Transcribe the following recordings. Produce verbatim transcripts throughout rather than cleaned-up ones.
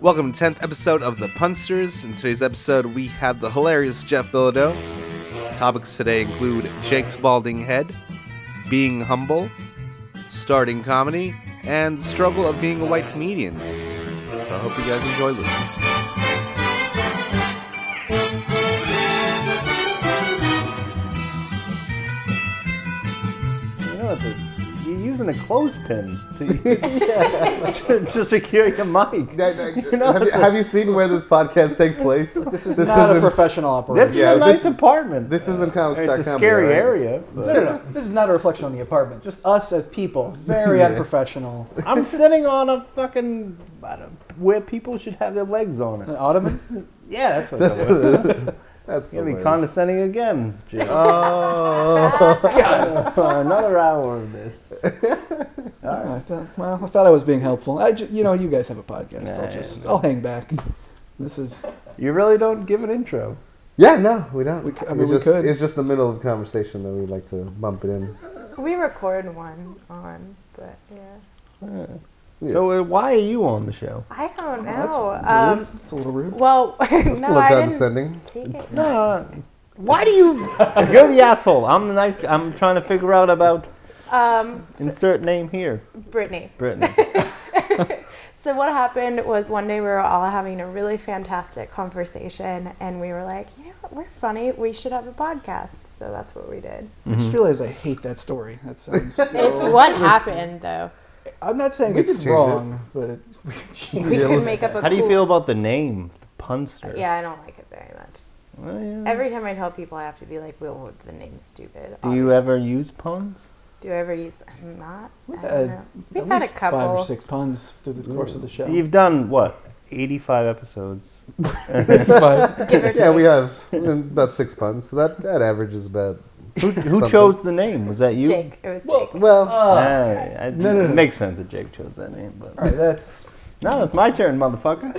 Welcome to the tenth episode of The Punsters. In today's episode, we have the hilarious Jeff Bilodeau. Topics today include Jake's balding head, being humble, starting comedy, and the struggle of being a white comedian. So I hope you guys enjoy listening. You know, it's a, you're using a clothespin to, yeah, to, to secure your mic. You know, have, you, have you seen where this podcast takes place? This is this not a professional operation. This is Yeah, a nice this- apartment. This isn't comics It's dot a com, scary right? area. No, no, no. This is not a reflection on the apartment. Just us as people. Very Yeah. unprofessional. I'm sitting on a fucking I don't, where people should have their legs on An it. ottoman? Yeah, that's what it's That's You're the gonna be word. condescending again, Jake. Oh, Another hour of this. I thought, well, I thought I was being helpful. I ju- you know, you guys have a podcast. Nah, I'll just, yeah. I'll hang back. This is, You really don't give an intro. yeah, no, we don't. We c- I mean, it's we just, could. It's just the middle of the conversation that we like to bump it in. We record one on, but yeah. Yeah. Yeah. So uh, why are you on the show? I don't that's know. rude. Um, It's a little rude. well, It's no, a little I didn't condescending. take it. No. Why do you? You're the asshole. I'm the nice. I'm trying to figure out about Um, insert name here. Brittany. Brittany. So what happened was one day we were all having a really fantastic conversation, and we were like, you know what, we're funny. We should have a podcast. So that's what we did. I just realized I hate that story. That sounds. It's what happened, though. I'm not saying We it's could change wrong, but it, we could change We it. could make up a How do you cool- feel about the name, the Punsters? Yeah, I don't like it very much. Well, yeah. Every time I tell people, I have to be like, well, the name's stupid. Do you obviously. ever use puns? Do I ever use... Not. We've I had don't know. We've at had a least couple. five or six puns through the course of the show. You've done what? eighty-five episodes. Five. Give or take. Yeah, we have about six puns, so that, that averages about. Who, who Something. chose the name? Was that you? Jake. It was Well, Jake. Well, Yeah, I- no, no, it no. makes sense that Jake chose that name, but All right, that's. no, it's my turn, motherfucker.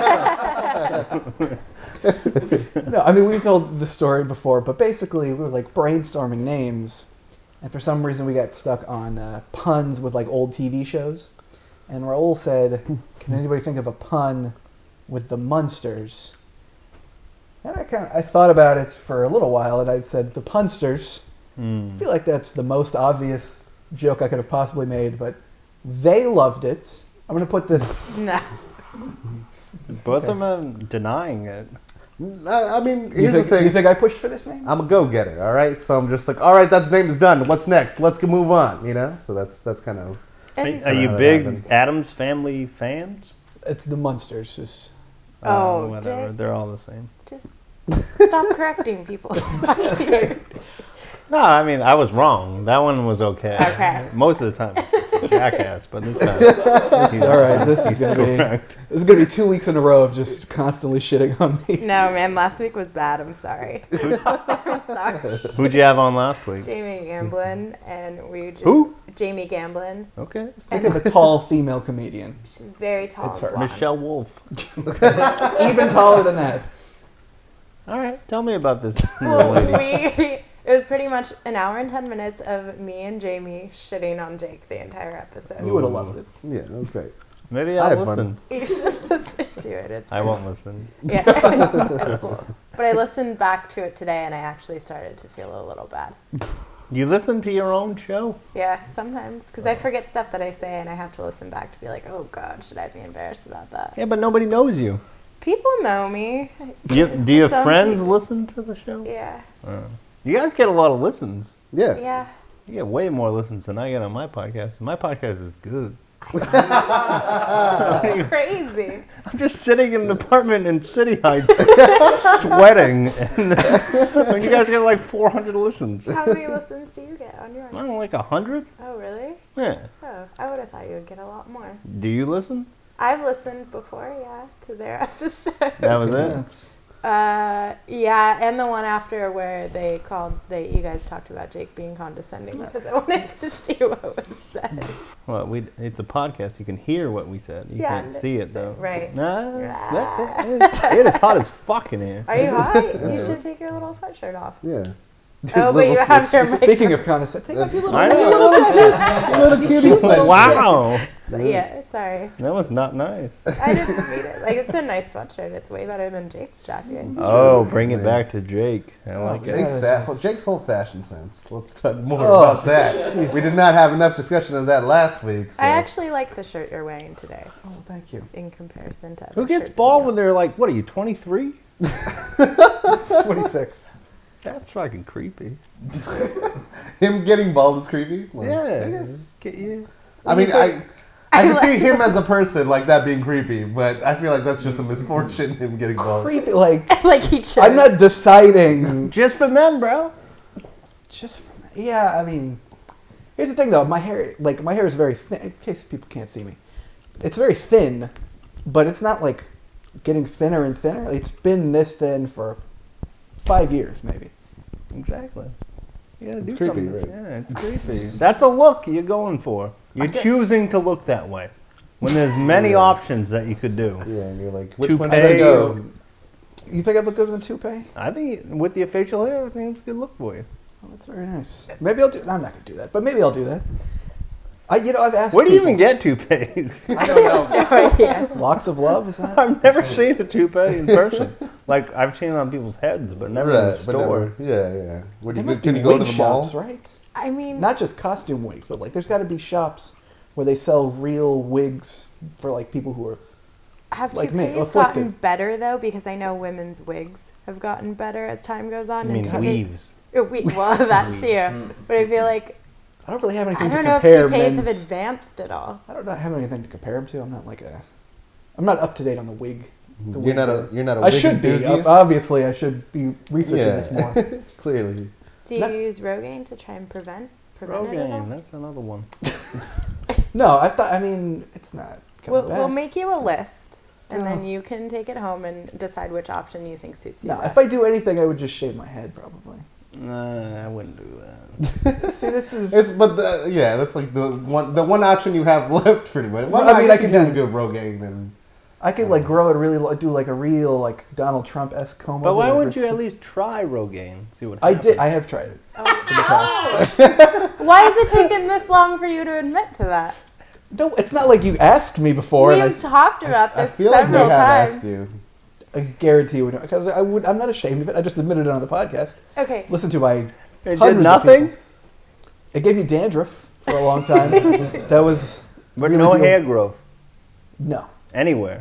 No, I mean, we've told the story before, but basically we were like brainstorming names, and for some reason we got stuck on uh, puns with like old T V shows. And Raul said, can anybody think of a pun with the Munsters? And I kind of I thought about it for a little while, and I said, the Punsters. Hmm. I feel like that's the most obvious joke I could have possibly made, but they loved it. I'm going to put this. No. Both of them are denying it. I, I mean, Do you, here's think, the do thing. you think I pushed for this name? I'm a go-getter, all right? So I'm just like, all right, that name's done. What's next? Let's go move on, you know? So that's that's kind of... Are, And- are you how that big happened. Adams Family fans? It's the Munsters. Just, Oh, Uh, whatever. Jake. They're all the same. Just stop correcting people. It's fucking weird. No, I mean I was wrong. That one was okay. Okay. Most of the time, it's a jackass, but this time, he's all right, this is he's going to be correct. this is going to be two weeks in a row of just constantly shitting on me. No, man, last week was bad. I'm sorry. I'm sorry. Who'd you have on last week? Jamie Gamblin, and we just. Who? Jamie Gamblin. Okay. Think of a tall female comedian, She's very tall. It's her. blonde. Michelle Wolf. even taller than that. All right, tell me about this little Well, lady. we. It was pretty much an hour and ten minutes of me and Jamie shitting on Jake the entire episode. You would have loved it. Yeah, that was great. Maybe I I'll had fun. listen. You should listen to it. It's I won't listen. Yeah, it's cool. But I listened back to it today, and I actually started to feel a little bad. You listen to your own show? Yeah, sometimes because I forget stuff that I say, and I have to listen back to be like, "Oh God, should I be embarrassed about that?" Yeah, but nobody knows you. People know me. Do, you, do your Some friends people- listen to the show? Yeah, Uh, you guys get a lot of listens. Yeah. yeah. You get way more listens than I get on my podcast. My podcast is good. Crazy. I'm just sitting in an apartment in City Heights, sweating, and when you guys get like four hundred listens. How many listens do you get on I yours? don't know, like a hundred? Oh, really? Yeah. Oh, I would have thought you would get a lot more. Do you listen? I've listened before, yeah, to their episode. That was it. That's- Uh, yeah, and the one after where they called, they you guys talked about Jake being condescending because I wanted to see what was said. Well, we it's a podcast. You can hear what we said. You Yeah, can't see it though. right. Nah, that- it, it is hot as fuck in here. Are you hot? You should take your little sweatshirt off. Yeah. Oh, but you have your mic. Speaking of condescending, take off your little, I know. your little jackets. Your little cuties. little Wow. So, yeah, sorry. That was not nice. I didn't read it. Like, it's a nice sweatshirt. It's way better than Jake's jacket. Oh, bring it back to Jake. I like it. Jake's, Yeah, fa- Jake's whole fashion sense. Let's talk more Oh, about that. We did not have enough discussion of that last week. So. I actually like the shirt you're wearing today Oh, thank you. in comparison to other Who gets shirts bald you when they're like, what are you, twenty-three? twenty-six. That's fucking creepy. Him getting bald is creepy. Like, Yeah. I guess. Get you. I mean, I, I can see him as a person like that being creepy, but I feel like that's just a misfortune. Him getting bald. Creepy. Like, have. Like he chose. I'm not deciding. Just for men, bro. Just from, yeah, I mean, here's the thing though. My hair, like, my hair is very thin. In case people can't see me, it's very thin, but it's not like getting thinner and thinner. It's been this thin for five years, maybe. Exactly. You gotta do It's creepy, something. right? Yeah, it's creepy. That's a look you're going for. You're guess- choosing to look that way. When there's many Yeah. options that you could do. Yeah, and you're like, which Toupee one should I go? You think I'd look good in a toupee? I think with the facial hair, I think it's a good look for you. Oh, that's very nice. Maybe I'll do. I'm not gonna do that, but maybe I'll do that. I, you know, I've asked. Where do you people- even get toupees? I don't know. No idea. Locks of love is that? I've never seen a toupee in person. Like I've seen it on people's heads, but never in a Right, but store. never- yeah, yeah. Would There you, must can be you go to wig the mall? shops, right? I mean, Not just costume wigs, but like there's got to be shops where they sell real wigs for like people who are. have like me, toupees afflicted. gotten better though? Because I know women's wigs have gotten better as time goes on. I mean, and toupe- weaves. Uh, we- well, that too. But I feel like I don't really have I anything don't to know if compare toupees men's. have advanced at all. I don't know- have anything to compare them to. I'm not like a. I'm not up to date on the wig. The You're wig not a world. you're not a I wig should be. enthusiast? Obviously, I should be researching Yeah. this more. Clearly. Do you No. use Rogaine to try and prevent prevent it at all? Rogaine, that's another one. No, I thought. I mean, it's not. coming We'll, back. we'll make you a list, and then Oh. you can take it home and decide which option you think suits you No, best. if I do anything, I would just shave my head probably. Nah, I wouldn't do that. See, this is. It's but the, yeah, that's like the one the one option you have left pretty much. Well, I mean, I guess you can can do- do Rogaine and I could like grow it really, lo- do like a real like Donald Trump esque comb. But over why it. wouldn't you It's- at least try Rogaine? See what I happens. did. I have tried it Oh. in the past. Why has it taken this long for you to admit to that? No, it's not like you asked me before. and I, We've s- talked about I this feel like we several have times. asked you. I guarantee you would because I would. I'm not ashamed of it. I just admitted it on the podcast. Okay. Listened to by It did hundreds of nothing, people. It gave me dandruff for a long time. That was but really no feel- hair growth no, anywhere.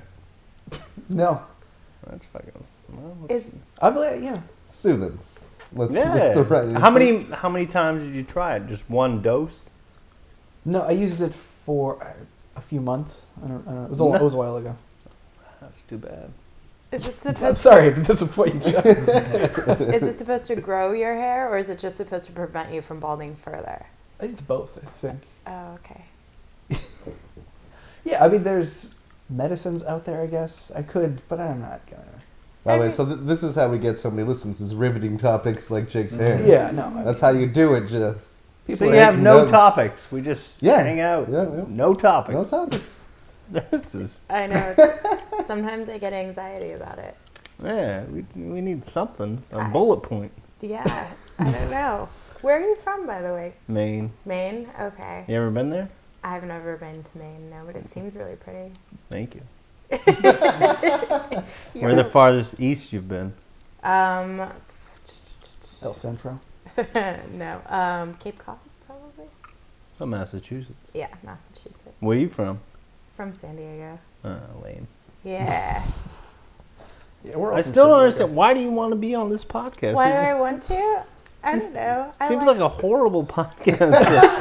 no. That's fucking. Well, it's- Is I'm like, yeah. Soothing. Let's, yeah. What's the right how answer? many how many times did you try it? Just one dose? No, I used it for uh, a few months. I don't. I don't know. It was a, it was a while ago. That's too bad. is it I'm supposed sorry to disappoint you, Jeff. is it supposed to grow your hair, or is it just supposed to prevent you from balding further? I think it's both. I think. Oh, okay. Yeah, I mean, there's medicines out there. I guess I could, but I'm not gonna. By the way, so th- this is how we get so many listens: is riveting topics like Jake's hair. Yeah, no. I That's how you do it, Jeff. people So are- you have no notes. topics. We just Yeah. hang out. Yeah, yeah. No topics. No topics. This is I know. It's, sometimes I get anxiety about it. yeah. We we need something. A I- bullet point. Yeah, I don't know. Where are you from, by the way? Maine. Maine? Okay. You ever been there? I've never been to Maine, no, but it seems really pretty. Thank you. You're- Where's the farthest east you've been? Um, El Centro. no. Um, Cape Cod, probably. Oh, Massachusetts. Yeah, Massachusetts. Where you from? From San Diego. Uh, lame. Yeah. Yeah, we're all I from still San don't Diego. understand. Why do you want to be on this podcast? Why do It I want to? I don't know. I seems like a horrible podcast.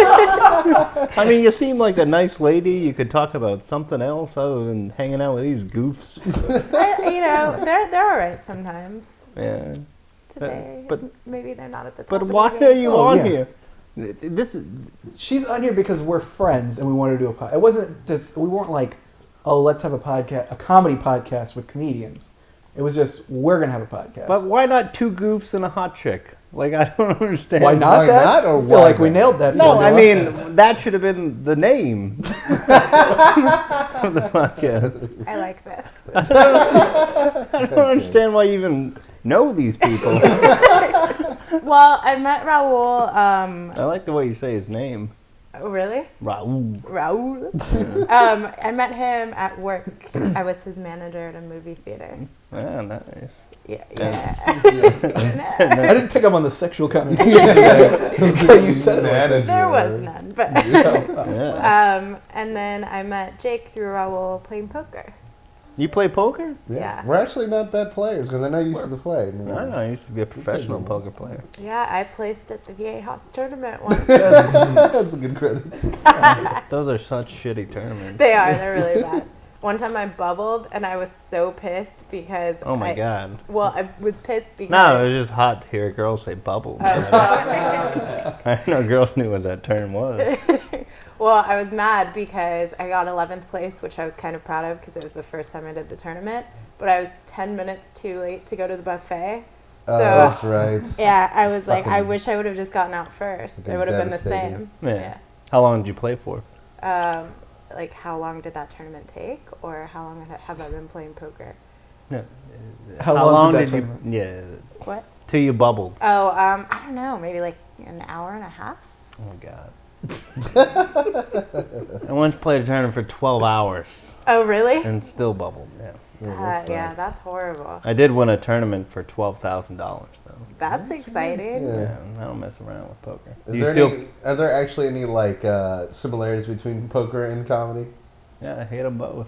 I mean, you seem like a nice lady. You could talk about something else other than hanging out with these goofs. I, you know, they're they're all right sometimes. Yeah. Today, but- maybe they're not at the top. But of why their are game. you Oh, on yeah. here? This is She's on here because we're friends and we wanted to do a podcast. It wasn't just we weren't like, oh, let's have a podcast, a comedy podcast with comedians. It was just we're gonna have a podcast. But why not two goofs and a hot chick? Like, I don't understand. why not Why that? not, or I feel why like we not? nailed that. No, I formula. mean, that should have been the name of the podcast. I like this. I don't understand why you even know these people. Well, I met Raul. Um, I like the way you say his name. oh, really? Raul. Raul. um, I met him at work. I was his manager at a movie theater. Ah, nice. Yeah. Yeah. yeah. I didn't pick up on the sexual connotations today until you said it. Manager. There was none, but. Yeah. um, and then I met Jake through Raul playing poker. You play poker? Yeah. Yeah. We're actually not bad players because I know you used to play. I know. I used to be a professional Occasionally. poker player. Yeah, I placed at the V A House tournament once. That's a good credit. Those are such shitty tournaments. They are. They're really bad. One time I bubbled and I was so pissed because. Oh my I, god. Well, I was pissed because. No, it was just hot to hear girls say bubble. Uh, I know girls knew what that term was. well, I was mad because I got eleventh place, which I was kind of proud of because it was the first time I did the tournament. But I was ten minutes too late to go to the buffet. Oh, So, that's right. yeah, I was like, I Fucking- wish I would have just gotten out first. Fucking It would have been the devastating. same. Yeah. How long did you play for? Yeah. Um, like, how long did that tournament take? Or how long ha- have I been playing poker? No. How long did that you? tournament- Yeah. What? Till you bubbled. Oh, um, I don't know. Maybe like an hour and a half? Oh god. I once played a tournament for twelve hours Oh, really? and still bubbled. Yeah. Uh, yeah, that's horrible. I did win a tournament for twelve thousand dollars though. That's exciting. Yeah. Yeah, I don't mess around with poker. Is Do you there still? any, are there actually any like uh, similarities between poker and comedy? Yeah, I hate them both.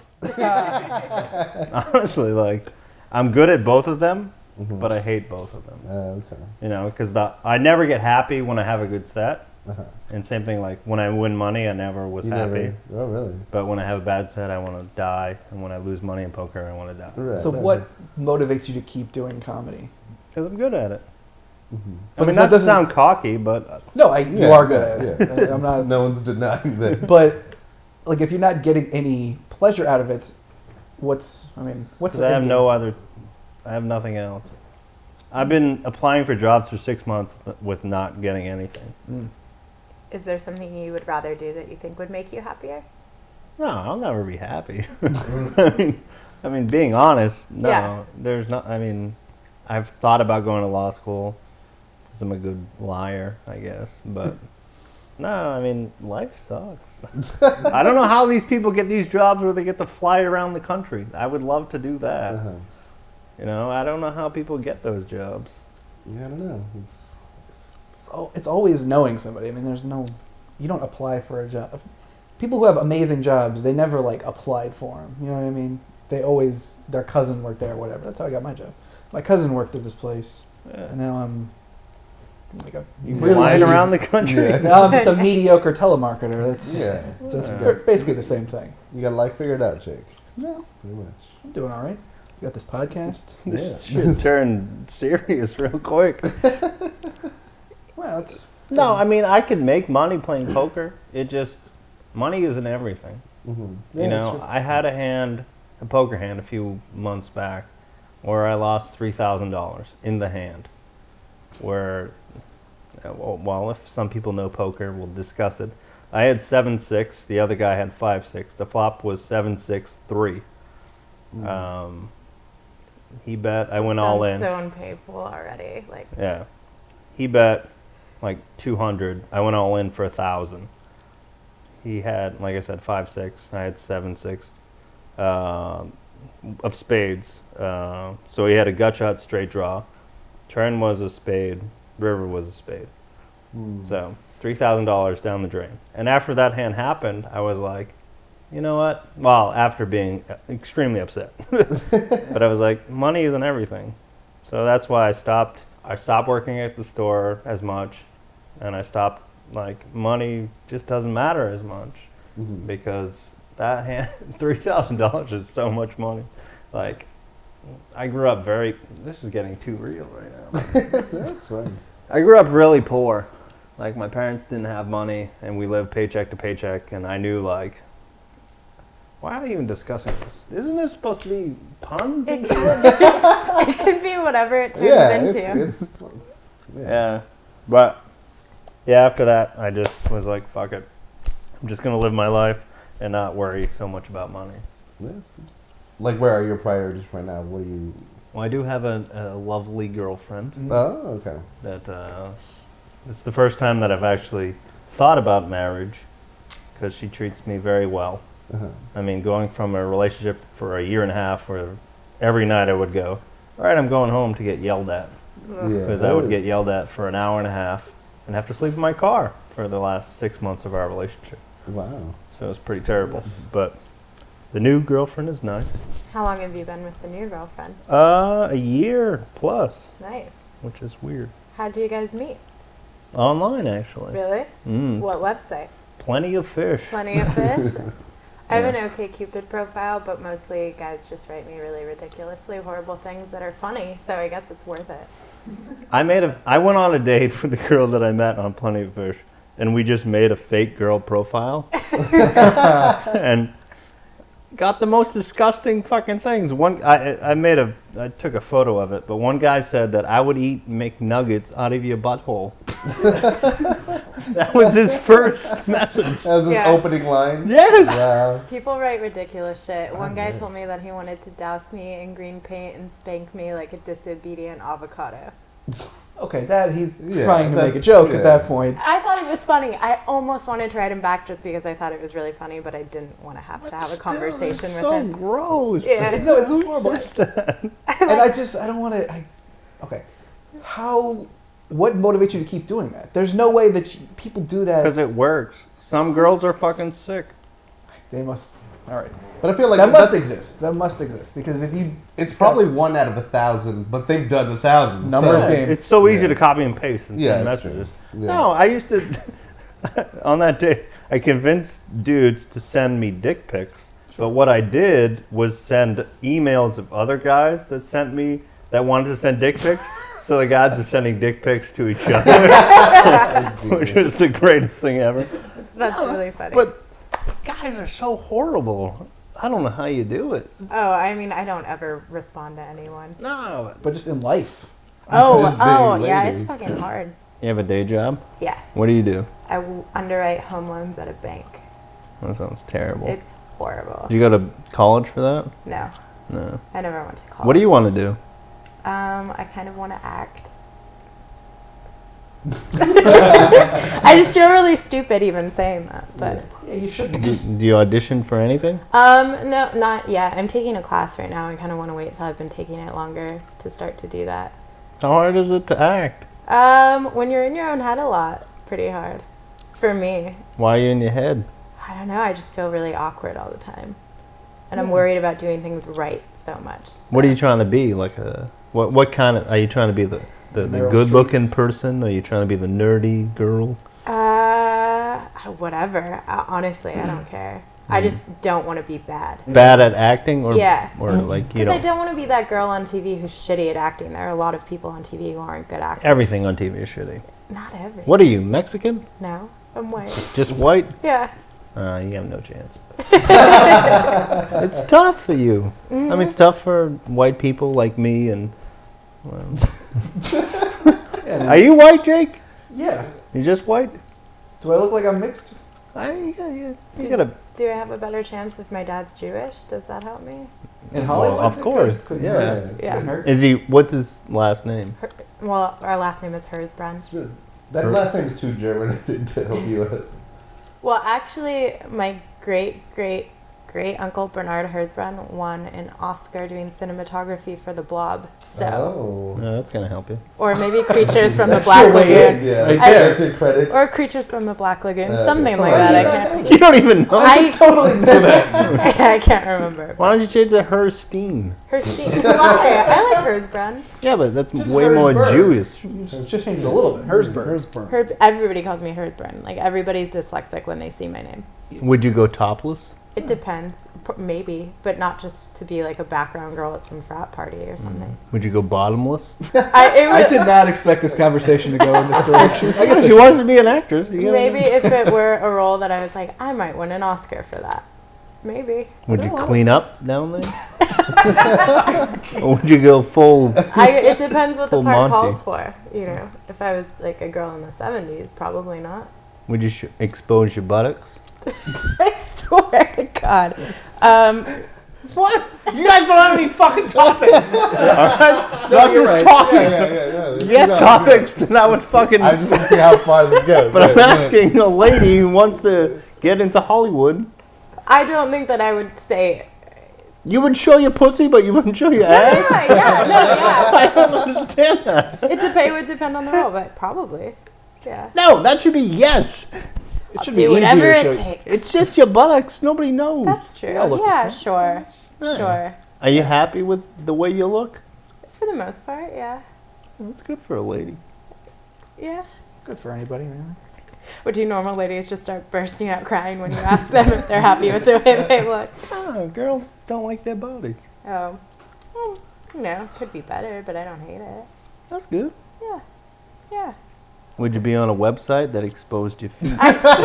Honestly, like, I'm good at both of them, Mhm. but I hate both of them. Uh, okay. You know, because I never get happy when I have a good set, Uh-huh. and same thing like when I win money, I never was You happy. never- oh, really? But when I have a bad set, I want to die, and when I lose money in poker, I want to die. Right, So right, what motivates you to keep doing comedy? Because I'm good at it. Mhm. I But mean, that not to doesn't- sound cocky, but uh, No, I, you Yeah, are good yeah, at it. yeah. I'm not. No one's denying that. But like, if you're not getting any pleasure out of it, what's? I mean, what's 'cause the I have end no game? other, I have nothing else. I've been applying for jobs for six months with not getting anything. Mm. Is there something you would rather do that you think would make you happier? No, I'll never be happy. I mean, I mean, being honest, no, Yeah. there's not. I mean, I've thought about going to law school because I'm a good liar, I guess. But no, I mean, life sucks. I don't know how these people get these jobs where they get to fly around the country. I would love to do that. Uh-huh. You know, I don't know how people get those jobs. Yeah, I don't know. It's, It's, al- it's always knowing somebody. I mean, there's no. You don't apply for a job. People who have amazing jobs, they never like applied for them. You know what I mean? They always their cousin worked there or whatever. That's how I got my job. My cousin worked at this place, Yeah. and now I'm like a You really flying medi- around the country. Yeah. Now I'm just a mediocre telemarketer. That's yeah. so it's Yeah. basically the same thing. You got life figured out, Jake. No, Pretty much. I'm doing all right. You got this podcast. This Yeah. shit turned serious real quick. Well, it's No, I mean, I could make money playing poker. It just, money isn't everything. Mm-hmm. You know, I had a hand, a poker hand, a few months back, where I lost three thousand dollars in the hand. Where, uh, well, well, if some people know poker, we'll discuss it. I had seven six. The other guy had five six. The flop was seven six three. Mm. Um, he bet. I went all in. Sounds so unpayable already. Like, Yeah. He bet like two hundred. I went all in for a thousand. He had, like I said, five six. I had seven six um of spades. Uh, so he had a gut shot straight draw. Turn was a spade. River was a spade. Mm. So three thousand dollars down the drain. And after that hand happened, I was like, you know what? Well, after being extremely upset, but I was like, money isn't everything. So that's why I stopped. I stopped working at the store as much, and I stopped. Like, money just doesn't matter as much Mhm. because that hand, three thousand dollars is so much money. Like, I grew up very. This is getting too real right now. That's fine. I grew up really poor. Like, my parents didn't have money, and we lived paycheck to paycheck, and I knew, like, why are we even discussing this? Isn't this supposed to be puns? it can, it can be whatever it turns Yeah, into. it's, it's yeah. Yeah. But, yeah, after that, I just was like, fuck it. I'm just going to live my life and not worry so much about money. Yeah, that's good. Like, where are your priorities right now? What do you? Well, I do have a, a lovely girlfriend. Oh, okay. That uh, it's the first time that I've actually thought about marriage because she treats me very well. Uh-huh. I mean, going from a relationship for a year and a half where every night I would go, all right, I'm going home to get yelled at. Because I would get yelled at for an hour and a half and have to sleep in my car for the last six months of our relationship. Wow. So it was pretty terrible. But the new girlfriend is nice. How long have you been with the new girlfriend? Uh, a year plus, Nice. which is weird. How did you guys meet? Online, actually. Really? Mm. What website? Plenty of fish. Plenty of fish? I have Yeah. an OkCupid profile, but mostly guys just write me really ridiculously horrible things that are funny, so I guess it's worth it. I made a. I went on a date with the girl that I met on Plenty of Fish, and we just made a fake girl profile, and got the most disgusting fucking things. One, I, I made a. I took a photo of it, but one guy said that I would eat McNuggets out of your butthole. That was his first message. That was his Yeah. opening line. Yes. Wow. People write ridiculous shit. One guy nice. told me that he wanted to douse me in green paint and spank me like a disobedient avocado. Okay, that he's Yeah, trying to make a that's- joke yeah. at that point. I thought it was funny. I almost wanted to write him back just because I thought it was really funny, but I didn't want to have to have a conversation with so him. gross. Yeah. No, it's Who horrible. says that? And I just, I don't want to. I, okay, how? What motivates you to keep doing that? There's no way that you, people do that. Because it works. Some girls are fucking sick. They must. All right. But I feel like That must that's- exist. That must exist because if you It's probably one out of a thousand, but they've done a thousand. Numbers so. game. It's so easy Yeah. to copy and paste and Yeah, send that's true. messages. Yeah. No, I used to, on that day, I convinced dudes to send me dick pics. But what I did was send emails of other guys that sent me, that wanted to send dick pics. So the guys are sending dick pics to each other, That's which genius. is the greatest thing ever. That's really funny. But guys are so horrible. I don't know how you do it. oh, I mean, I don't ever respond to anyone. No. but just in life. Oh, Just being oh, yeah, lady. it's fucking hard. You have a day job? Yeah, What do you do? I w- underwrite home loans at a bank. That sounds terrible. It's horrible. Did you go to college for that? No, No. I never went to college. What do you want to do? Um, I kind of want to act. I just feel really stupid even saying that, but Yeah, you should. Do, do you audition for anything? um, no, not yet. I'm taking a class right now. I kind of want to wait till I've been taking it longer to start to do that. How hard is it to act? Um, when you're in your own head a lot, pretty hard. For me, Why are you in your head? I don't know. I just feel really awkward all the time, and I'm worried about doing things right so much. What are so- you trying to be? Like a what? What kind of? Are you trying to be the the, the Meryl good-looking person? Are you trying to be the nerdy girl? Uh, whatever. Uh, honestly, I don't care. I just don't want to be bad. Bad at acting, or Yeah. or like you Because I know don't want to be that girl on T V who's shitty at acting. There are a lot of people on T V who aren't good actors. everything on T V is shitty. Not every. What are you, Mexican? No, I'm white. Just white? Yeah. Uh, you have no chance. It's tough for you. I mean, it's tough for white people like me. And well, Yeah, are you white, Jake? Yeah. You just white? Do I look like I'm mixed? I, yeah, yeah. You Do, gotta. do I have a better chance if my dad's Jewish? Does that help me? In Hollywood? Well, of course, Couldn't yeah. hurt. Yeah. Couldn't hurt. Is he? What's his last name? Her, well, our last name is Hersbrand. Sure. That last name's too German I think, to help you out. Well, actually, my great great great uncle Bernard Hersbrand won an Oscar doing cinematography for The Blob. So, Oh. No, that's gonna help you. or maybe Creatures from the That's Black your way in. Lagoon. Yeah, Right there. that's your credit. Or Creatures from the Black Lagoon, Uh, something like something that. I like can't. You don't even know. I totally know that. I can't remember. Why don't you change it to Herstein? Herstein. Why? I like Hersbrand. Yeah, but that's Just way more Herzberg. Jewish. Just just change it a little bit. Herzberg. Her, everybody calls me Hersbrand. Like everybody's dyslexic when they see my name. Would you go topless? It depends, P- maybe, but not just to be like a background girl at some frat party or something. Would you go bottomless? I, it I was, did not expect this conversation to go in this direction. I guess I she wants to be an actress. You gotta- maybe if it were a role that I was like, I might win an Oscar for that. Maybe. Would you No. clean up down there? Or would you go full? I, it depends what the Full part Monty. calls for. You know, if I was like a girl in the seventies, probably not. Would you sh- expose your buttocks? I swear to God. Um, What? You guys don't have any fucking topics. All right? So I'm you're just right. talking. Yeah, yeah, yeah. yeah. You have No, topics, then I would fucking. I just want to see how far this goes. But I'm Yeah, yeah. asking a lady who wants to get into Hollywood. I don't think that I would say. You would show your pussy, but you wouldn't show your ass? Yeah, yeah, no, yeah. I don't understand that. It, dep- it would depend on the role, but probably. Yeah. No, that should be yes. It should Do be whatever easier to it show. takes. It's just your buttocks. Nobody knows. That's true. They all look the Yeah, same. sure. Yeah. Sure. Are you happy with the way you look? For the most part, yeah. That's good for a lady. Yeah. Good for anybody, really. Or do normal ladies just start bursting out crying when you ask them if they're happy with the way they look? Oh, girls don't like their bodies. Oh. Well, you know, could be better, but I don't hate it. That's good. Yeah. Yeah. Would you be on a website that exposed your feet?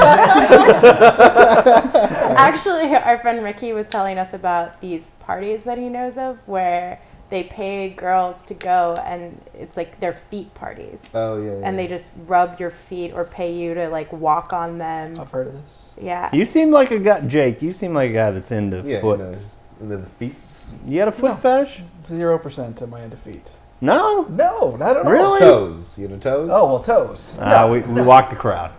Actually, our friend Ricky was telling us about these parties that he knows of where they pay girls to go and it's like their feet parties. Oh, yeah, yeah. And they just rub your feet or pay you to like walk on them. I've heard of this. Yeah. You seem like a guy, Jake. You seem like a guy that's into Yeah, foot. you know, and then the feet. You got a foot No. fetish? Zero percent of my into feet. No. No, not at all. Really? Toes. You know toes? Oh well, toes. Ah, no, we we walked the crowd.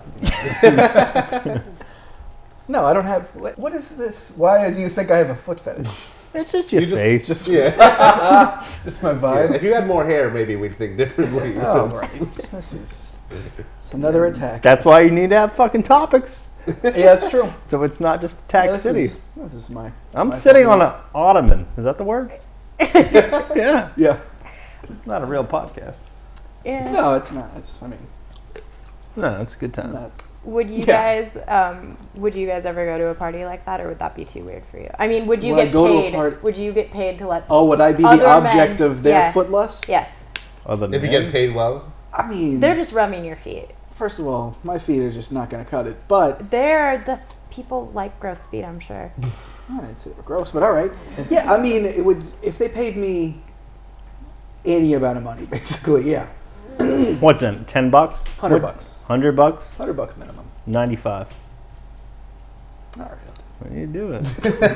no, I don't have. What is this? Why do you think I have a foot fetish? It's just your You just- face. Just, Yeah. just my Yeah, vibe. if you had more hair, maybe we'd think differently. Oh right. This is it's another attack. That's why you need to have fucking topics. Yeah, it's true. So it's not just Attack Yeah, this City. Is, this is my. this is I'm my sitting fucking- on an ottoman. Is that the word? Yeah. Yeah. Not a real podcast. Yeah. No, it's not. It's. I mean, No, it's a good time. not. Would you Yeah. guys um would you guys ever go to a party like that or would that be too weird for you? I mean, would you Would I get go to a paid? party- Would you get paid to let Oh, would I be Other the object men, of their yeah. foot lust? Yes. Other than If you get paid well. I mean, They're just rubbing your feet. first of all, my feet are just not going to cut it. But They're the people like gross feet, I'm sure. oh, it's gross. But all right. Yeah, I mean, it would if they paid me any amount of money, basically. Yeah, what's in ten bucks? hundred What- bucks. Hundred bucks? Hundred bucks minimum. Ninety-five. All right. When you do it.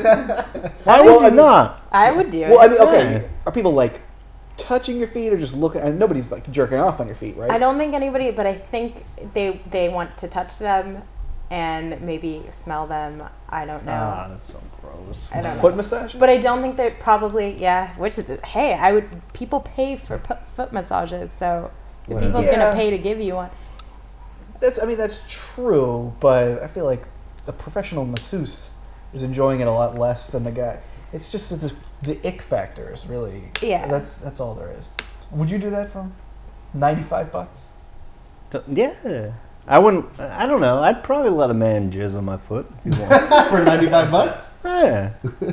Why Well, would I you mean- not? I would do it. Well, I mean, okay. Yeah. Are people like touching your feet or just looking? And nobody's like jerking off on your feet, right? I don't think anybody, but I think they they want to touch them and maybe smell them. I don't know. Ah, that's so gross. I don't know. Foot massages. But I don't think they're probably yeah. Which is hey, I would people pay for pu- foot massages, so if Whatever. people's Yeah. gonna pay to give you one. That's. I mean, that's true. But I feel like the professional masseuse is enjoying it a lot less than the guy. It's just that the the ick factor is really. Yeah. That's that's all there is. Would you do that for ninety-five bucks? D- Yeah. I wouldn't, I don't know. I'd probably let a man jizz on my foot if you want. For ninety-five bucks? Yeah.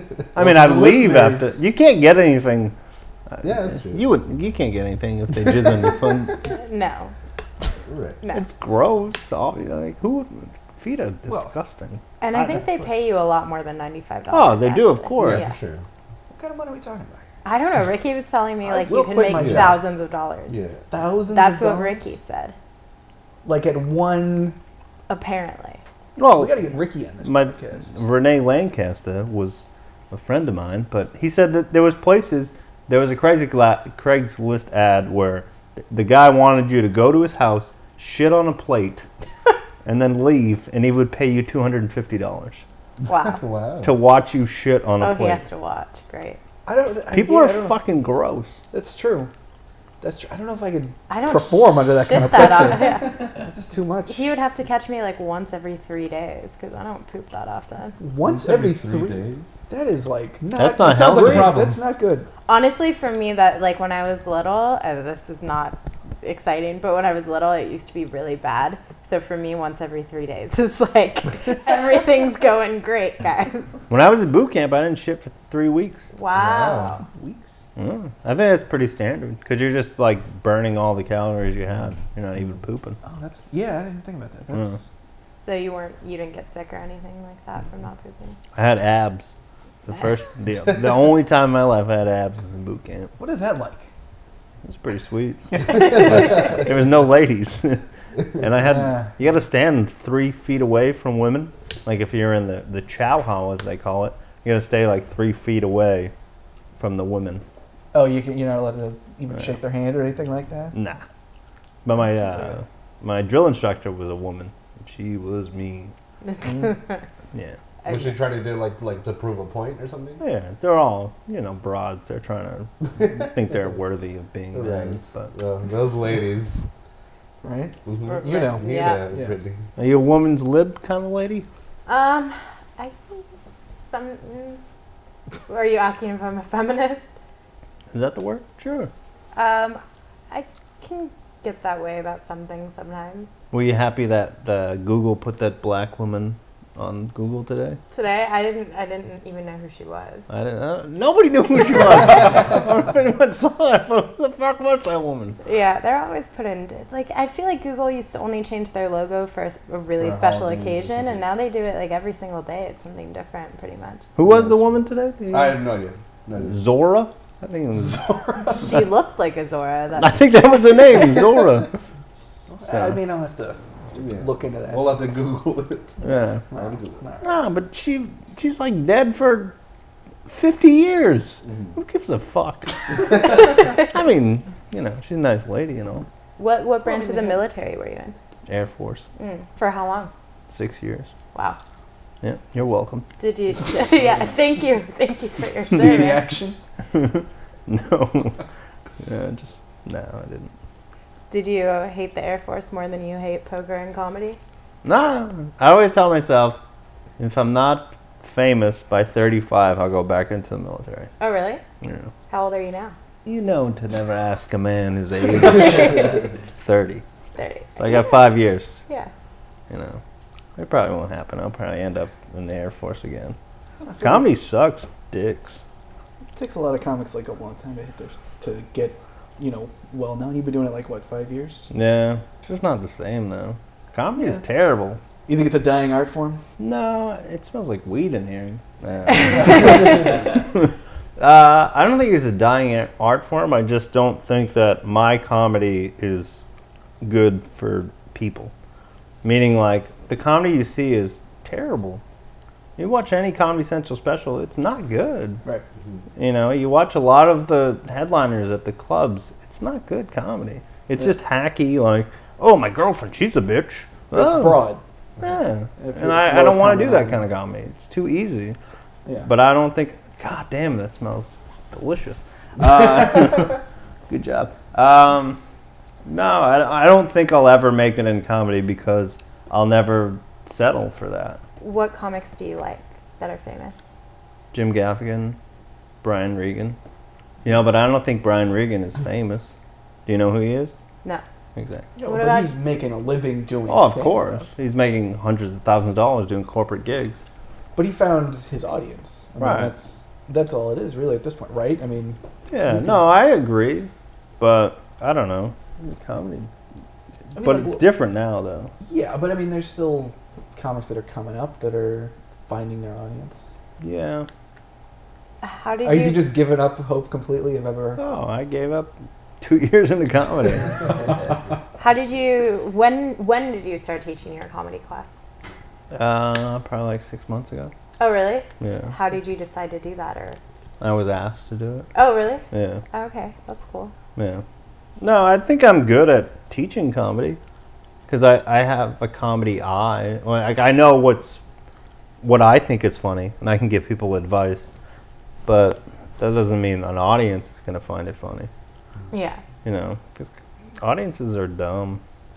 I Well, mean, for I'd the leave listeners- after. You can't get anything. uh, Yeah, that's true. You would. You can't get anything if they jizz on your foot. No, Right. no. It's gross. Obviously. Like who? Feet are Well, disgusting. And I I- think they pay you a lot more than ninety-five Oh, dollars. they do, of actually. course. Yeah, Yeah. for sure. What kind of money are we talking about? I don't know. Ricky was telling me I like will you can quit make my job. thousands of dollars. Yeah. Thousands. That's of what dollars? Ricky said. Like at one. Apparently. Well, We got to get Ricky on this my podcast. Renee Lancaster was a friend of mine, but he said that there was places. There was a crazy gla- Craigslist ad where th- the guy wanted you to go to his house, shit on a plate, and then leave, and he would pay you two hundred and fifty dollars Wow. Wow. to watch you shit on a Oh, he plate. has to watch. Great. I don't. I, People yeah, I are don't know. fucking gross. That's true. That's true. I don't know if I could I don't perform under that kind of shit that pressure. off- yeah. That's too much. He would have to catch me like once every three days because I don't poop that often. Once every three. days. That is like not. That's not that sounds healthy. like a Great. problem. That's not good. Honestly, for me, that like when I was little, and this is not exciting, but when I was little, it used to be really bad. So for me, once every three days is like everything's going great, guys. When I was at boot camp, I didn't shit for three weeks. Wow. Weeks. Mm. I think that's pretty standard because you're just like burning all the calories you have. You're not even pooping. Oh, that's yeah. I didn't think about that. That's So you weren't, you didn't get sick or anything like that from not pooping. I had abs. The first, the, the only time in my life I had abs was in boot camp. what is that like? It was pretty sweet. There was no ladies, and I had Yeah. you got to stand three feet away from women. Like if you're in the the chow hall as they call it, You gotta stay like three feet away from the women. Oh, you can, you're not allowed to even Right. shake their hand or anything like that? Nah. But my Seems like uh, it. my drill instructor was a woman. She was mean. Mm. Yeah. Was she trying to do like like to prove a point or something? Yeah, they're all, you know, broads. They're trying to think they're worthy of being men. But Uh, those ladies. Right? Mhm. You know. You Yeah. know, Yeah. Brittany. are you a woman's lib kind of lady? Um, I think some. mm, Are you asking if I'm a feminist? Is that the word? Sure. Um, I can get that way about some things sometimes. Were you happy that uh, Google put that black woman on Google today? Today, I didn't. I didn't even know who she was. I didn't. Uh, nobody knew who she was. I pretty much saw it. But who the fuck was that woman? Yeah, they're always put in. Like, I feel like Google used to only change their logo for a s- a really For special holidays or occasion, and something. now they do it like every single day. It's something different, pretty much. Who was the woman today? I have no idea. No idea. Zora. I think it was. She looked like a Zora. I That think that was her name, Zora. I mean, I'll have to, have to Yeah. look into that. We'll have to Google it. Yeah. No, no. No, but she she's like dead for fifty years. Mhm. Who gives a fuck? I mean, you know, she's a nice lady, you know. what what branch mean, of the they have- military were you in? Air Force, Mm. For how long? six years. Wow. Yeah, you're welcome. Did you? Yeah. Thank you. Thank you for your See the service. action? No, yeah, just no, I didn't. Did you hate the Air Force more than you hate poker and comedy? Nah, I always tell myself, if I'm not famous by thirty-five, I'll go back into the military. Oh, really? You know, How old are you now? you know to never ask a man his age. thirty. Thirty. So I got five years. Yeah. You know, it probably won't happen. I'll probably end up in the Air Force again. I feel Comedy sucks, dicks. like it takes a lot of comics like a long time to hit their, to get, you know, well known. You've been doing it like, what, five years? Yeah, it's just not the same though. Comedy is Yeah. terrible. You think it's a dying art form? No, it smells like weed in here. Uh, uh, I don't think it's a dying a- art form. I just don't think that my comedy is good for people. Meaning, like, the comedy you see is terrible. You watch any Comedy Central special, it's not good. Right. You know, you watch a lot of the headliners at the clubs, it's not good comedy. It's Yeah. just hacky, like, oh, my girlfriend, she's a bitch. It's Oh. broad. Yeah, If and it's I, I lowest don't want to common do that denominator. kind of comedy. It's too easy. Yeah. But I don't think. God damn, that smells delicious. Uh, good job. Um, no, I, I don't think I'll ever make it in comedy because I'll never settle for that. What comics do you like that are famous? Jim Gaffigan, Brian Regan. You know, but I don't think Brian Regan is famous. Do you know who he is? No. Exactly. Yeah, what but about- he's making a living doing Oh, of stand-up. course. He's making hundreds of thousands of dollars doing corporate gigs. But he found his audience. I mean, Right. That's that's all it is, really, at this point, right? I mean, Yeah, You can- no, I agree. But I don't know. Comedy. I mean, But like, it's wh- different now, though. yeah, but I mean, there's still comics that are coming up that are finding their audience. Yeah. How did Are you? you just giving up hope completely of ever? Oh, I gave up two years into comedy. How did you? When when did you start teaching your comedy class? uh, probably like six months ago. Oh, really? Yeah. How did you decide to do that? Or I was asked to do it. oh, really? Yeah. Oh, okay, that's cool. Yeah. No, I think I'm good at teaching comedy because I, I have a comedy eye. Well, Like I know what's what I think is funny, and I can give people advice. But that doesn't mean an audience is going to find it funny. Yeah. You know, because audiences are dumb.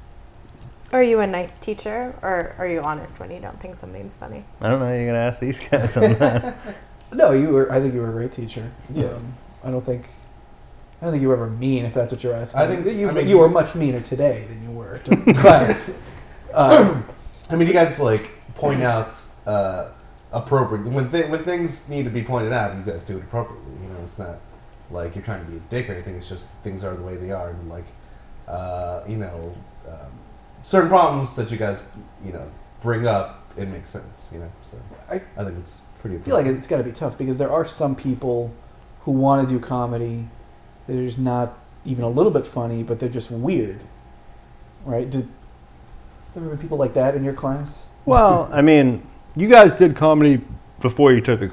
Are you a nice teacher, or are you honest when you don't think something's funny? I don't know. You're going to ask these guys on that. No, you were. I think you were a great teacher. Yeah. Um, I don't think. I don't think you were ever mean. If that's what you're asking. I think- you. I mean- you were much meaner today than you were during class. Um, I mean, you guys like point out uh, appropriately when th- when things need to be pointed out. You guys do it appropriately. You know, it's not like you're trying to be a dick or anything. It's just things are the way they are, and like uh, you know, um, certain problems that you guys you know bring up, it makes sense. You know, so I- I think it's pretty. I feel like it's got to be tough because there are some people who want to do comedy that are just not even a little bit funny, but they're just weird, right? Did there ever been people like that in your class? Well, I mean, you guys did comedy before you took a class.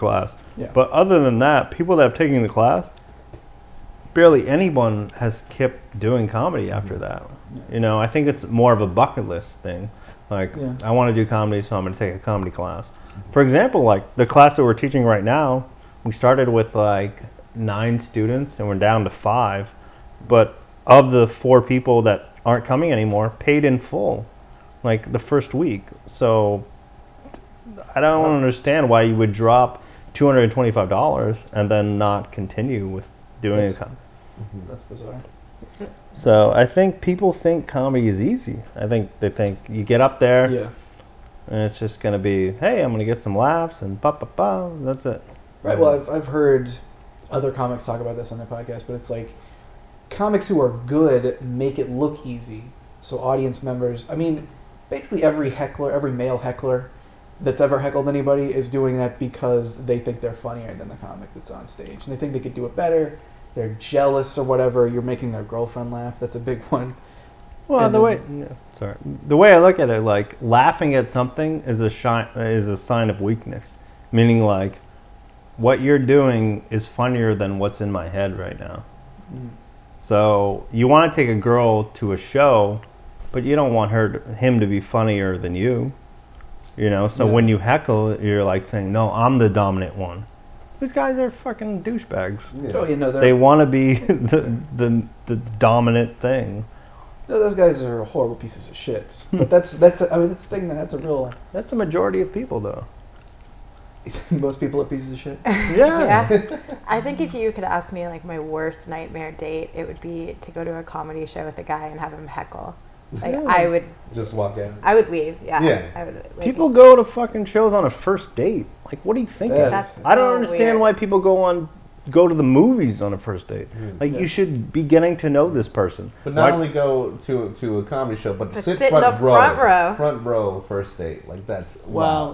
Yeah. But other than that, people that have taken the class, barely anyone has kept doing comedy after that. Yeah. You know, I think it's more of a bucket list thing. Like, Yeah. I want to do comedy, so I'm going to take a comedy class. For example, like the class that we're teaching right now, we started with like nine students and we're down to five. But of the four people that aren't coming anymore, paid in full, like the first week. So I don't Wow. understand why you would drop two hundred twenty-five dollars and then not continue with doing That's- a comedy. That's bizarre. So I think people think comedy is easy. I think they think you get up there Yeah. and it's just going to be, hey, I'm going to get some laughs and pa pa pa. That's it. Right. Well, I've, I've heard other comics talk about this on their podcast, but it's like comics who are good make it look easy. So audience members, I mean, basically every heckler, every male heckler that's ever heckled anybody is doing that because they think they're funnier than the comic that's on stage. And they think they could do it better. They're jealous or whatever. You're making their girlfriend laugh. That's a big one. Well, And the then- way yeah, sorry, the way I look at it, like laughing at something is a shi- is a sign of weakness. Meaning, like what you're doing is funnier than what's in my head right now. Mm. So you want to take a girl to a show, but you don't want her to, him to be funnier than you. You know. So Yeah. when you heckle, you're like saying, "No, I'm the dominant one." These guys are fucking douchebags. Yeah. Oh, you know, They they're, want to be the, the the dominant thing. no, those guys are horrible pieces of shit. But that's that's. I mean, that's the thing. That that's a real. That's a majority of people, though. Most people are pieces of shit. Yeah. Yeah. I think if you could ask me like my worst nightmare date, it would be to go to a comedy show with a guy and have him heckle. Like Yeah. I would, Just walk out. I would leave. Yeah. Yeah. I would. Like, People go to fucking shows on a first date. Like, what are you thinking? That That's I don't so understand weird. why people go on go to the movies on a first date. Mm. Like, Yeah. you should be getting to know this person. But not Why- only go to to a comedy show, but, But sit, sit in front, the row, front row. Front row first date. Like that's Well, wow.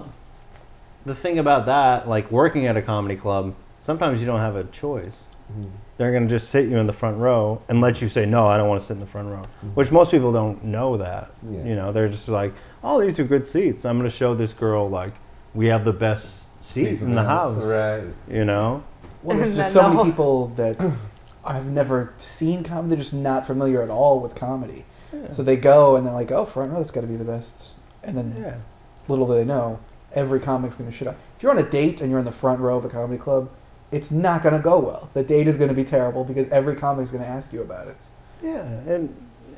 the thing about that, like working at a comedy club, sometimes you don't have a choice. Mhm. They're going to just sit you in the front row and let you say, no, I don't want to sit in the front row. Which most people don't know that. Yeah. You know, they're just like, oh, these are good seats. I'm going to show this girl, like, we have the best seats, in the house. Right. You know? Well, there's And just then so the many whole- people that I've never seen comedy. They're just not familiar at all with comedy. Yeah. So they go and they're like, "Oh, front row, that's got to be the best." And then yeah. little do they know, every comic's going to shit on. If you're on a date and you're in the front row of a comedy club, it's not going to go well. The date is going to be terrible because every comic's going to ask you about it. Yeah, and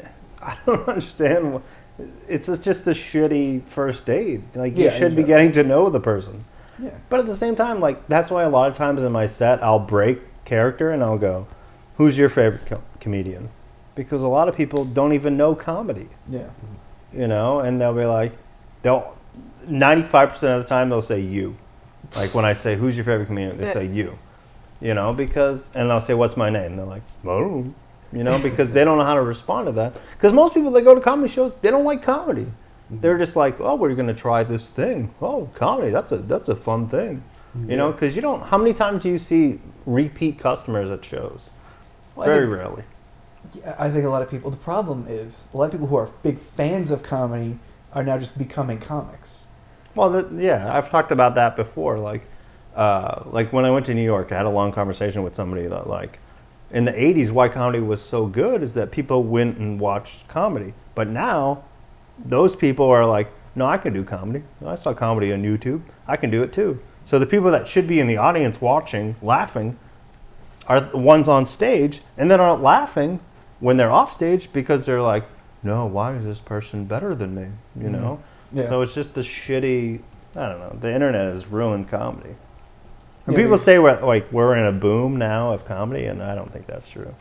I don't understand. wh- It's a- just a shitty first date. Like, you Yeah, should be exactly. getting to know the person. Yeah. But at the same time, like, that's why a lot of times in my set, I'll break character and I'll go, who's your favorite co- comedian? Because a lot of people don't even know comedy, Yeah. you know? And they'll be like, they'll, ninety-five percent of the time, they'll say you. Like, when I say, who's your favorite comedian? They Yeah. say you. You know, because, and I'll say, what's my name? And they're like, oh, you know, because they don't know how to respond to that. Because most people that go to comedy shows, they don't like comedy. They're just like, oh, we're going to try this thing. Oh, comedy, that's a that's a fun thing. You know, because you don't, how many times do you see repeat customers at shows? Well, I Very think- rarely. Yeah, I think a lot of people. The problem is a lot of people who are big fans of comedy are now just becoming comics. Well, th- yeah, I've talked about that before. Like, uh, like when I went to New York, I had a long conversation with somebody that, like, in the eighties, why comedy was so good is that people went and watched comedy. But now, those people are like, no, I can do comedy. I saw comedy on YouTube. I can do it too. So the people that should be in the audience watching, laughing, are the ones on stage, and then aren't laughing when they're off stage because they're like, no, why is this person better than me? You Mhm. know? Yeah. So it's just a shitty, I don't know, the internet has ruined comedy. And Yeah, people we- say we're, like, we're in a boom now of comedy, and I don't think that's true.